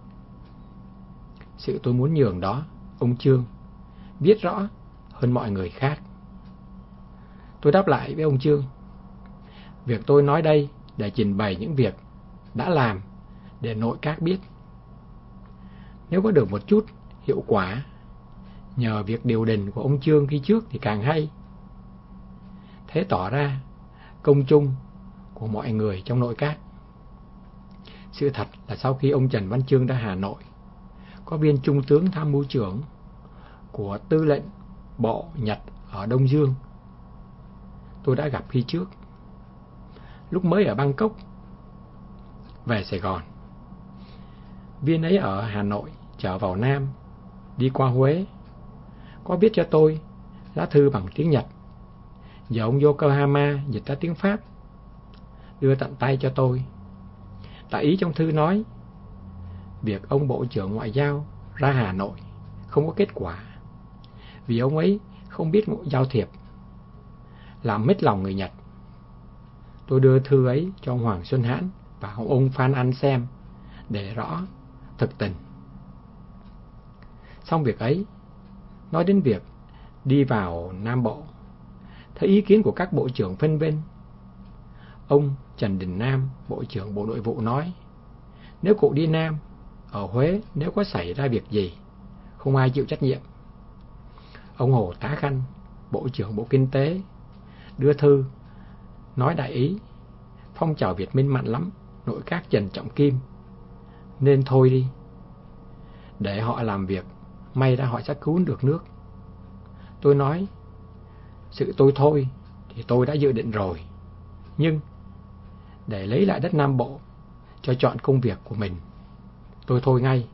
Sự tôi muốn nhường đó, ông Chương biết rõ hơn mọi người khác. Tôi đáp lại với ông Chương: việc tôi nói đây để trình bày những việc đã làm để nội các biết. Nếu có được một chút hiệu quả nhờ việc điều đình của ông Chương khi trước thì càng hay. Thế tỏ ra công chung của mọi người trong nội các. Sự thật là sau khi ông Trần Văn Chương ra Hà Nội, có viên trung tướng tham mưu trưởng của tư lệnh bộ Nhật ở Đông Dương tôi đã gặp khi trước, lúc mới ở Bangkok về Sài Gòn. Viên ấy ở Hà Nội trở vào Nam, đi qua Huế, có viết cho tôi lá thư bằng tiếng Nhật, giờ ông Yokohama dịch ra tiếng Pháp, đưa tận tay cho tôi. Tại ý trong thư nói việc ông Bộ trưởng Ngoại giao ra Hà Nội không có kết quả, vì ông ấy không biết giao thiệp, làm mất lòng người Nhật. Tôi đưa thư ấy cho ông Hoàng Xuân Hãn và ông Phan Anh xem để rõ thực tình. Xong việc ấy, nói đến việc đi vào Nam Bộ, thấy ý kiến của các bộ trưởng phân vân. Ông Trần Đình Nam, Bộ trưởng Bộ Nội vụ nói: nếu cụ đi Nam, ở Huế nếu có xảy ra việc gì, không ai chịu trách nhiệm. Ông Hồ Tá Khanh, Bộ trưởng Bộ Kinh tế, đưa thư nói đại ý: phong trào Việt Minh mạnh lắm, nội các Trần Trọng Kim, nên thôi đi, để họ làm việc, may ra họ sẽ cứu được nước. Tôi nói sự tôi thôi thì tôi đã dự định rồi, nhưng để lấy lại đất Nam Bộ cho chọn công việc của mình, tôi thôi ngay.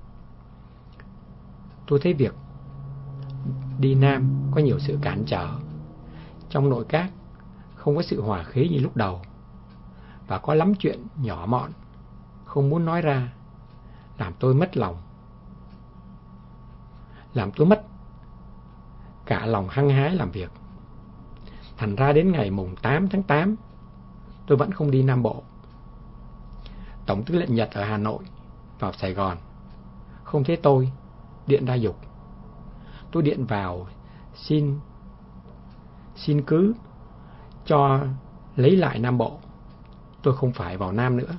Tôi thấy việc đi Nam có nhiều sự cản trở. Trong nội các không có sự hòa khí như lúc đầu, và có lắm chuyện nhỏ mọn không muốn nói ra, làm tôi mất lòng, làm tôi mất cả lòng hăng hái làm việc. Thành ra đến ngày mùng tám tháng tám, tôi vẫn không đi Nam Bộ. Tổng tư lệnh Nhật ở Hà Nội vào Sài Gòn không thấy tôi, điện ra giục. Tôi điện vào xin xin cứ cho lấy lại Nam Bộ, tôi không phải vào Nam nữa.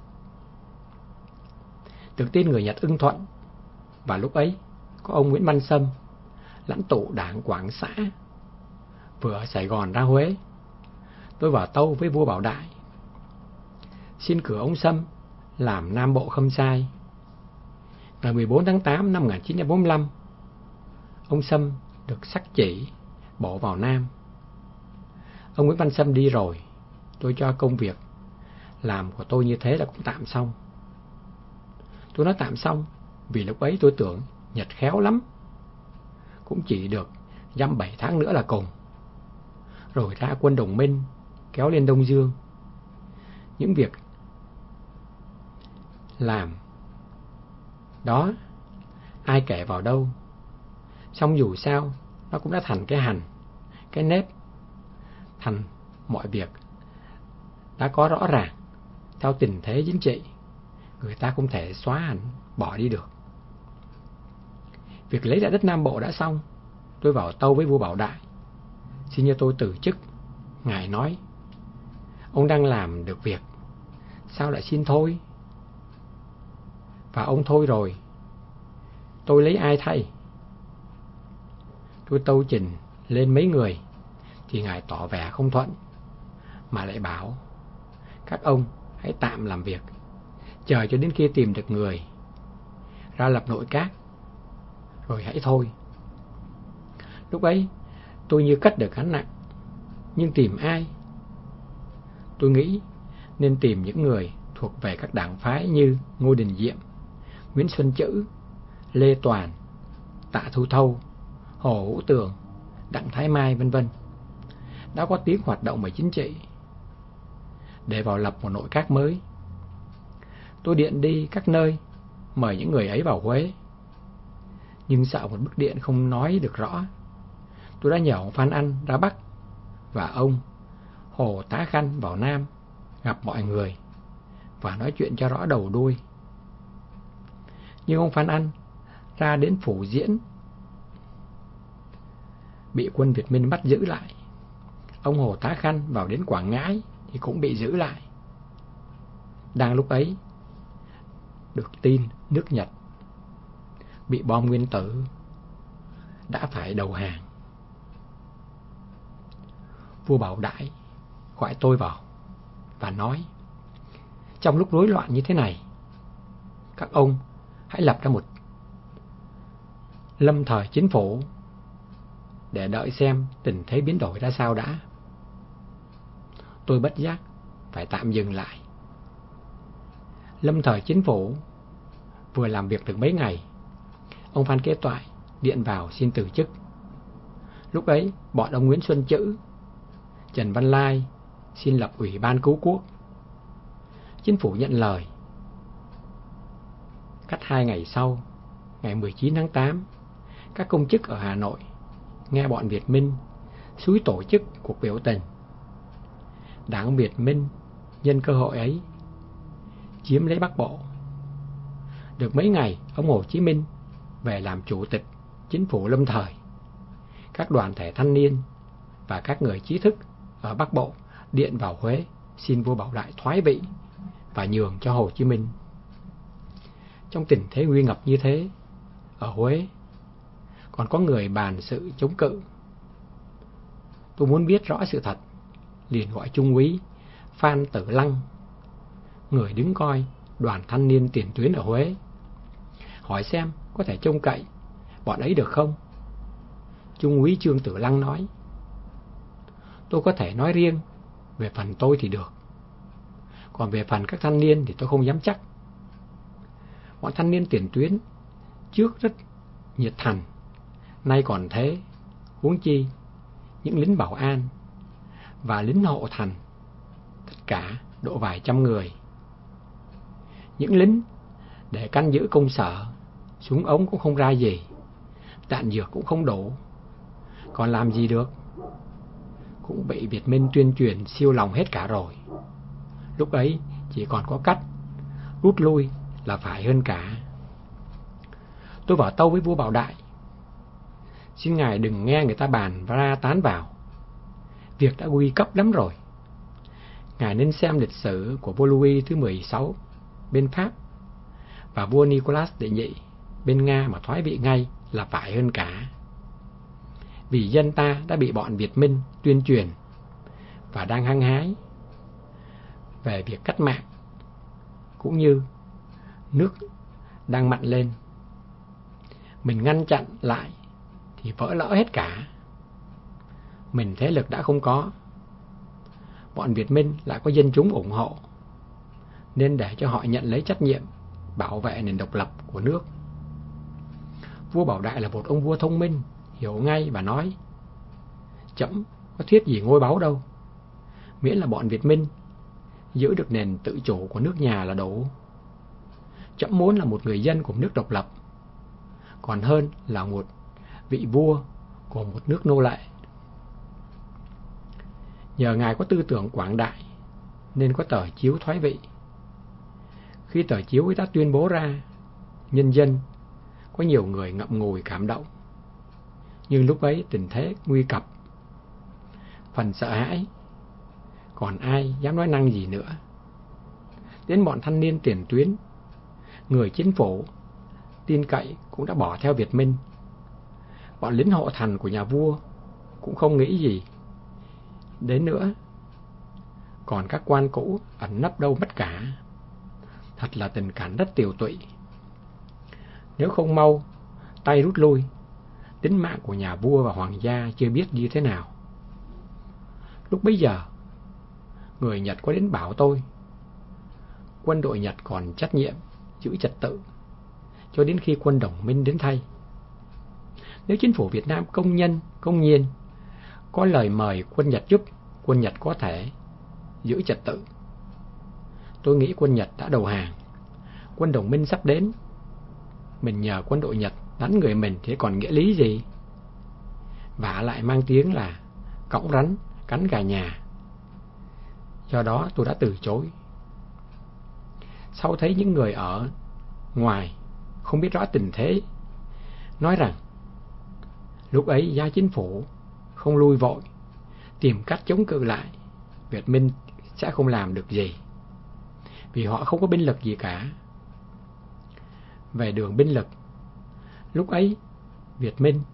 Được tin người Nhật ưng thuận, và lúc ấy có ông Nguyễn Văn Sâm, lãnh tụ đảng Quảng xã, vừa ở Sài Gòn ra Huế. Tôi vào tâu với vua Bảo Đại, xin cử ông Sâm làm Nam Bộ khâm sai. Ngày mười bốn tháng tám năm một nghìn chín trăm bốn mươi lăm, ông Sâm được sắc chỉ bỏ vào Nam. Ông Nguyễn Văn Sâm đi rồi, tôi cho công việc làm của tôi như thế là cũng tạm xong. Tôi nói tạm xong vì lúc ấy tôi tưởng Nhật khéo lắm, cũng chỉ được dăm bảy tháng nữa là cùng, rồi ra quân đồng minh kéo lên Đông Dương. Những việc làm đó ai kể vào đâu, xong dù sao nó cũng đã thành cái hành, cái nếp, thành mọi việc đã có rõ ràng theo tình thế chính trị, người ta không thể xóa hẳn bỏ đi được. Việc lấy lại đất Nam Bộ đã xong, tôi vào tâu với vua Bảo Đại, xin cho tôi từ chức. Ngài nói, ông đang làm được việc, sao lại xin thôi? Và ông thôi rồi, tôi lấy ai thay? Tôi tâu trình lên mấy người, thì ngài tỏ vẻ không thuận, mà lại bảo, các ông hãy tạm làm việc, chờ cho đến khi tìm được người ra lập nội các, rồi hãy thôi. Lúc ấy tôi như cất được gánh nặng, nhưng tìm ai? Tôi nghĩ nên tìm những người thuộc về các đảng phái như Ngô Đình Diệm, Nguyễn Xuân Chữ, Lê Toàn, Tạ Thu Thâu, Hồ Hữu Tường, Đặng Thái Mai vân vân, đã có tiếng hoạt động về chính trị, để vào lập một nội các mới. Tôi điện đi các nơi mời những người ấy vào Huế, nhưng sợ một bức điện không nói được rõ. Tôi đã nhờ ông Phan Ăn ra Bắc và ông Hồ Tá Khanh vào Nam gặp mọi người và nói chuyện cho rõ đầu đuôi. Nhưng ông Phan Ăn ra đến Phủ Diễn bị quân Việt Minh bắt giữ lại. Ông Hồ Tá Khanh vào đến Quảng Ngãi thì cũng bị giữ lại. Đang lúc ấy được tin nước Nhật bị bom nguyên tử đã phải đầu hàng. Vua Bảo Đại gọi tôi vào và nói, trong lúc rối loạn như thế này, các ông hãy lập ra một lâm thời chính phủ để đợi xem tình thế biến đổi ra sao đã. Tôi bất giác phải tạm dừng lại. Lâm thời chính phủ vừa làm việc được mấy ngày, ông Phan Kế Toại điện vào xin từ chức. Lúc ấy bọn ông Nguyễn Xuân Chữ, Trần Văn Lai xin lập Ủy ban Cứu Quốc. Chính phủ nhận lời. Cách hai ngày sau, ngày mười chín tháng tám, các công chức ở Hà Nội nghe bọn Việt Minh xúi tổ chức cuộc biểu tình. Đảng Việt Minh nhân cơ hội ấy chiếm lấy Bắc Bộ. Được mấy ngày, ông Hồ Chí Minh về làm chủ tịch chính phủ lâm thời. Các đoàn thể thanh niên và các người trí thức ở Bắc Bộ điện vào Huế xin vua Bảo Đại thoái vị và nhường cho Hồ Chí Minh. Trong tình thế nguy ngập như thế, ở Huế còn có người bàn sự chống cự. Tôi muốn biết rõ sự thật, liền gọi Trung úy Phan Tử Lăng, người đứng coi đoàn thanh niên tiền tuyến ở Huế, hỏi xem có thể trông cậy bọn ấy được không. Trung úy Trương Tử Lăng nói, tôi có thể nói riêng, về phần tôi thì được, còn về phần các thanh niên thì tôi không dám chắc. Bọn thanh niên tiền tuyến trước rất nhiệt thành, nay còn thế, huống chi những lính bảo an và lính hộ thành, tất cả độ vài trăm người. Những lính để canh giữ công sở, súng ống cũng không ra gì, đạn dược cũng không đủ, còn làm gì được. Cũng bị Việt Minh tuyên truyền siêu lòng hết cả rồi. Lúc ấy chỉ còn có cách rút lui là phải hơn cả. Tôi vào tâu với vua Bảo Đại, xin ngài đừng nghe người ta bàn và ra tán vào, việc đã nguy cấp lắm rồi. Ngài nên xem lịch sử của vua Louis thứ mười sáu bên Pháp và vua Nicolas đệ nhị bên Nga mà thoái vị ngay là phải hơn cả. Vì dân ta đã bị bọn Việt Minh tuyên truyền và đang hăng hái về việc cách mạng, cũng như nước đang mặn lên. Mình ngăn chặn lại thì vỡ lỡ hết cả. Mình thế lực đã không có, bọn Việt Minh lại có dân chúng ủng hộ, nên để cho họ nhận lấy trách nhiệm bảo vệ nền độc lập của nước. Vua Bảo Đại là một ông vua thông minh, hiểu ngay và nói: Trẫm có thiết gì ngôi báu đâu, miễn là bọn Việt Minh giữ được nền tự chủ của nước nhà là đủ. Trẫm muốn là một người dân của nước độc lập, còn hơn là một vị vua của một nước nô lệ. Nhờ ngài có tư tưởng quảng đại nên có tờ chiếu thoái vị. Khi tờ chiếu ấy đã tuyên bố ra, nhân dân có nhiều người ngậm ngùi cảm động. Nhưng lúc ấy tình thế nguy cấp, phần sợ hãi, còn ai dám nói năng gì nữa. Đến bọn thanh niên tiền tuyến, người chính phủ tin cậy cũng đã bỏ theo Việt Minh. Bọn lính hộ thành của nhà vua cũng không nghĩ gì đến nữa. Còn các quan cũ ẩn nấp đâu mất cả. Thật là tình cảnh rất tiều tụy. Nếu không mau tay rút lui, tính mạng của nhà vua và hoàng gia chưa biết như thế nào. Lúc bấy giờ, người Nhật có đến bảo tôi, quân đội Nhật còn trách nhiệm giữ trật tự cho đến khi quân đồng minh đến thay. Nếu chính phủ Việt Nam công nhân, công nhiên có lời mời quân Nhật giúp, quân Nhật có thể giữ trật tự. Tôi nghĩ quân Nhật đã đầu hàng, quân đồng minh sắp đến, mình nhờ quân đội Nhật đánh người mình thế còn nghĩa lý gì? Vả lại mang tiếng là cõng rắn cắn gà nhà. Do đó tôi đã từ chối. Sau thấy những người ở ngoài không biết rõ tình thế nói rằng lúc ấy gia chính phủ không lui vội, tìm cách chống cự lại, Việt Minh sẽ không làm được gì, vì họ không có binh lực gì cả. Về đường binh lực, lúc ấy Việt Minh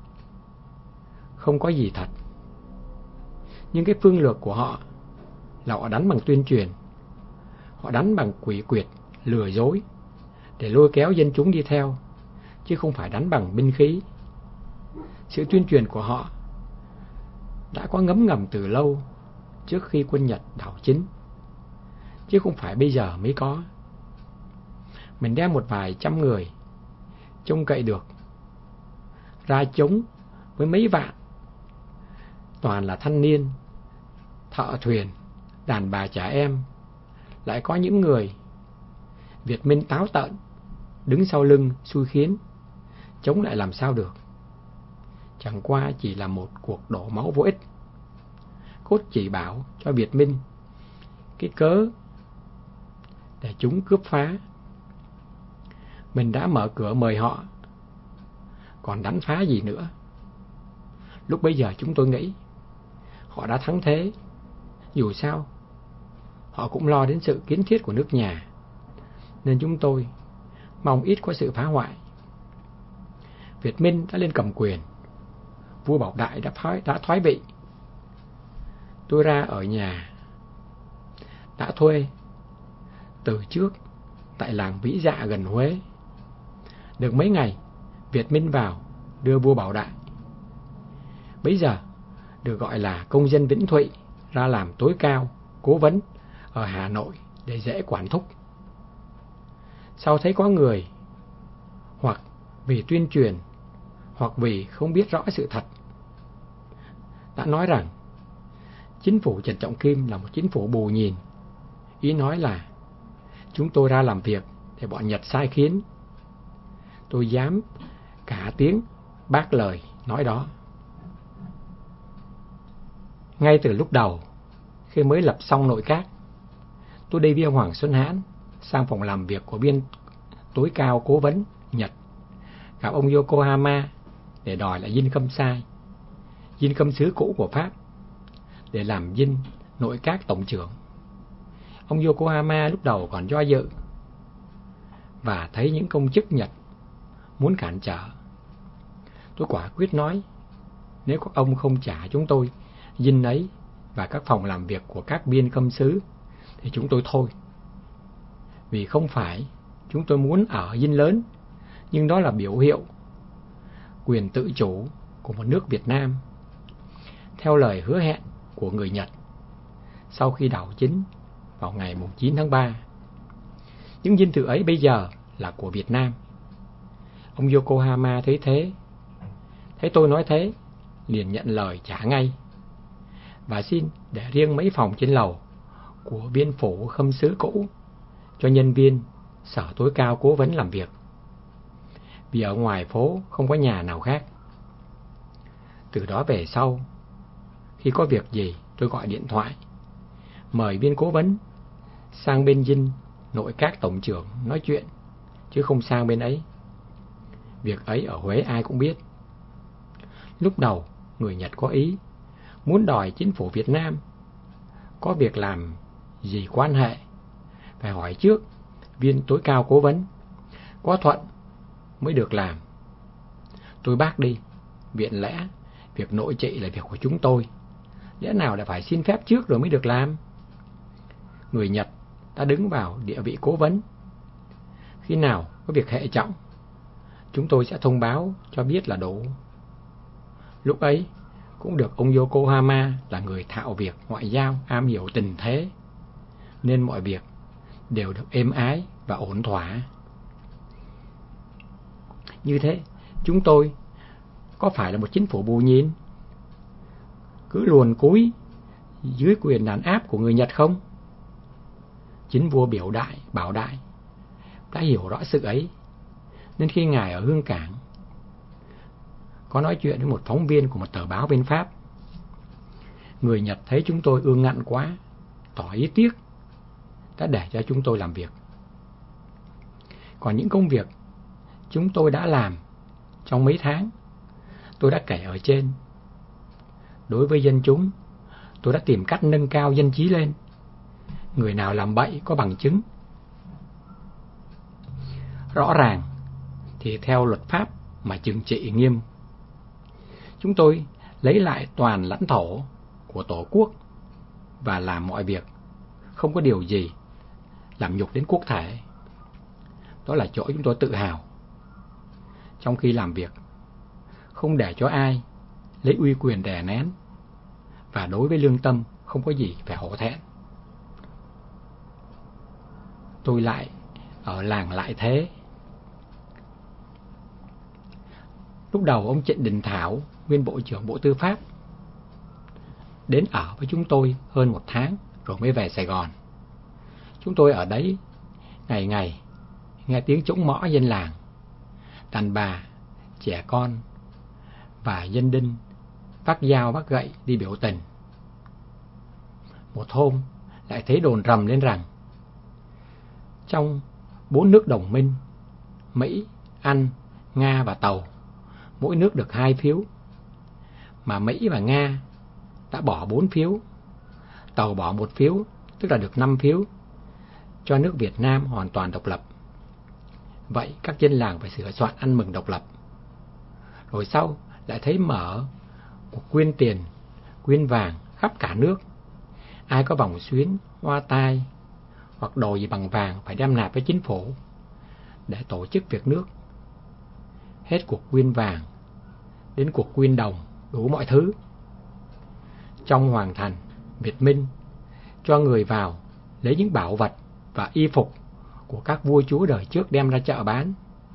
không có gì thật. Nhưng cái phương lược của họ là họ đánh bằng tuyên truyền, họ đánh bằng quỷ quyệt, lừa dối để lôi kéo dân chúng đi theo, chứ không phải đánh bằng binh khí. Sự tuyên truyền của họ đã có ngấm ngầm từ lâu trước khi quân Nhật đảo chính, chứ không phải bây giờ mới có. Mình đem một vài trăm người trông cậy được ra chống với mấy vạn, toàn là thanh niên, thợ thuyền, đàn bà trẻ em. Lại có những người Việt Minh táo tợn đứng sau lưng xui khiến, chống lại làm sao được. Chẳng qua chỉ là một cuộc đổ máu vô ích. Cốt chỉ bảo cho Việt Minh cái cớ để chúng cướp phá. Mình đã mở cửa mời họ, còn đánh phá gì nữa. Lúc bấy giờ chúng tôi nghĩ họ đã thắng thế. Dù sao họ cũng lo đến sự kiến thiết của nước nhà, nên chúng tôi mong ít có sự phá hoại. Việt Minh đã lên cầm quyền, vua Bảo Đại đã thoái, đã thoái vị. Tôi ra ở nhà đã thuê từ trước tại làng Vĩ Dạ gần Huế. Được mấy ngày, Việt Minh vào đưa vua Bảo Đại, bấy giờ được gọi là công dân Vĩnh Thụy, ra làm tối cao cố vấn ở Hà Nội để dễ quản thúc. Sau thấy có người hoặc vì tuyên truyền hoặc vì không biết rõ sự thật đã nói rằng chính phủ Trần Trọng Kim là một chính phủ bù nhìn. Ý nói là chúng tôi ra làm việc để bọn Nhật sai khiến. Tôi dám cả tiếng bác lời nói đó. Ngay từ lúc đầu, khi mới lập xong nội các, tôi đi với ông Hoàng Xuân Hãn sang phòng làm việc của biên tối cao cố vấn Nhật, gặp ông Yokohama để đòi lại dinh khâm sai, dinh khâm sứ cũ của Pháp, để làm dinh nội các tổng trưởng. Ông Yokohama lúc đầu còn do dự, và thấy những công chức Nhật muốn cản trở. Tôi quả quyết nói, nếu các ông không trả chúng tôi dinh ấy và các phòng làm việc của các biên khâm sứ thì chúng tôi thôi. Vì không phải chúng tôi muốn ở dinh lớn, nhưng đó là biểu hiệu quyền tự chủ của một nước Việt Nam, theo lời hứa hẹn của người Nhật sau khi đảo chính vào ngày chín tháng ba. Những dinh thự ấy bây giờ là của Việt Nam. Ông Yokohama thấy thế, thấy tôi nói thế, liền nhận lời trả ngay, và xin để riêng mấy phòng trên lầu của viên phủ khâm sứ cũ cho nhân viên sở tối cao cố vấn làm việc, vì ở ngoài phố không có nhà nào khác. Từ đó về sau, khi có việc gì tôi gọi điện thoại mời viên cố vấn sang bên dinh nội các tổng trưởng nói chuyện, chứ không sang bên ấy. Việc ấy ở Huế ai cũng biết. Lúc đầu người Nhật có ý muốn đòi chính phủ Việt Nam có việc làm gì quan hệ phải hỏi trước viên tối cao cố vấn, có thuận mới được làm. Tôi bác đi, viện lẽ việc nội trị là việc của chúng tôi, lẽ nào lại phải xin phép trước rồi mới được làm. Người Nhật đã đứng vào địa vị cố vấn, khi nào có việc hệ trọng chúng tôi sẽ thông báo cho biết là đủ. Lúc ấy cũng được ông Yokohama là người thạo việc ngoại giao, am hiểu tình thế, nên mọi việc đều được êm ái và ổn thỏa. Như thế, chúng tôi có phải là một chính phủ bù nhìn, cứ luồn cúi dưới quyền đàn áp của người Nhật không? Chính vua Biểu Đại, Bảo Đại đã hiểu rõ sự ấy, nên khi ngài ở Hương Cảng có nói chuyện với một phóng viên của một tờ báo bên Pháp, người Nhật thấy chúng tôi ương ngạnh quá, tỏ ý tiếc, đã để cho chúng tôi làm việc. Còn những công việc chúng tôi đã làm trong mấy tháng tôi đã kể ở trên, đối với dân chúng, tôi đã tìm cách nâng cao dân trí lên. Người nào làm bậy có bằng chứng rõ ràng thì theo luật pháp mà trừng trị nghiêm. Chúng tôi lấy lại toàn lãnh thổ của Tổ quốc và làm mọi việc, không có điều gì làm nhục đến quốc thể. Đó là chỗ chúng tôi tự hào. Trong khi làm việc, không để cho ai lấy uy quyền đè nén, và đối với lương tâm không có gì phải hổ thẹn. Tôi lại ở làng Lại Thế. Lúc đầu ông Trịnh Đình Thảo, nguyên Bộ trưởng Bộ Tư pháp, đến ở với chúng tôi hơn một tháng rồi mới về Sài Gòn. Chúng tôi ở đấy ngày ngày nghe tiếng trống mõ dân làng, đàn bà, trẻ con và dân đinh vác dao vác gậy đi biểu tình. Một hôm lại thấy đồn rầm lên rằng trong bốn nước đồng minh Mỹ, Anh, Nga và Tàu, mỗi nước được hai phiếu, mà Mỹ và Nga đã bỏ bốn phiếu, Tàu bỏ một phiếu, tức là được năm phiếu, cho nước Việt Nam hoàn toàn độc lập. Vậy các dân làng phải sửa soạn ăn mừng độc lập. Rồi sau lại thấy mở cuộc quyên tiền, quyên vàng khắp cả nước. Ai có vòng xuyến, hoa tai hoặc đồ gì bằng vàng phải đem nạp với chính phủ để tổ chức việc nước. Hết cuộc quyên vàng đến cuộc quyên đồng, đủ mọi thứ. Trong hoàng thành, Việt Minh cho người vào lấy những bảo vật và y phục của các vua chúa đời trước đem ra chợ bán.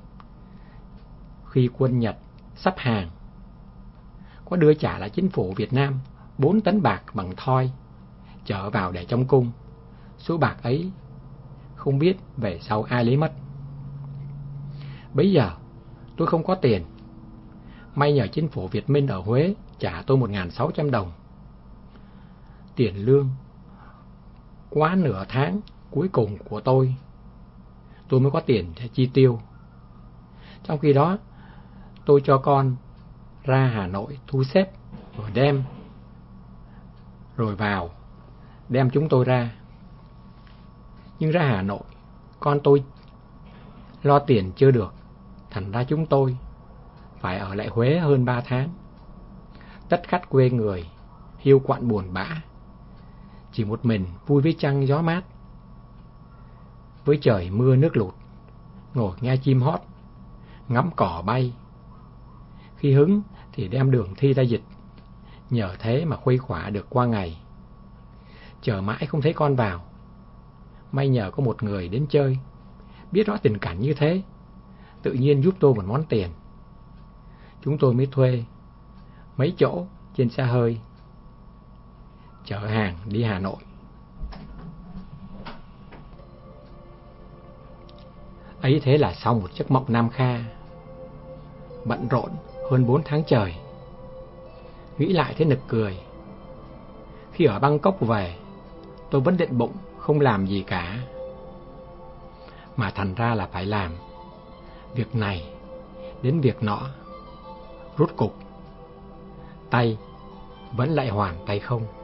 Khi quân Nhật sắp hàng, có đưa trả lại chính phủ Việt Nam bốn tấn bạc bằng thoi chở vào để trong cung. Số bạc ấy không biết về sau ai lấy mất. Bấy giờ tôi không có tiền, may nhờ chính phủ Việt Minh ở Huế trả tôi một nghìn sáu trăm đồng. Tiền lương quá nửa tháng cuối cùng của tôi, tôi mới có tiền để chi tiêu. Trong khi đó, tôi cho con ra Hà Nội thu xếp, rồi đem, rồi vào, đem chúng tôi ra. Nhưng ra Hà Nội, con tôi lo tiền chưa được, thành ra chúng tôi phải ở lại Huế hơn ba tháng. Tất khách quê người, hiu quạnh buồn bã, chỉ một mình vui với trăng gió mát, với trời mưa nước lụt, ngồi nghe chim hót, ngắm cỏ bay. Khi hứng thì đem đường thi ra dịch, nhờ thế mà khuây khỏa được qua ngày. Chờ mãi không thấy con vào, may nhờ có một người đến chơi, biết rõ tình cảnh như thế, tự nhiên giúp tôi một món tiền. Chúng tôi mới thuê mấy chỗ trên xe hơi chở hàng đi Hà Nội. Ấy thế là sau một giấc mộng Nam Kha, bận rộn hơn bốn tháng trời. Nghĩ lại thấy nực cười. Khi ở Bangkok về, tôi vẫn định bụng không làm gì cả, mà thành ra là phải làm việc này đến việc nọ. Rốt cục tay vẫn lại hoàn tay không.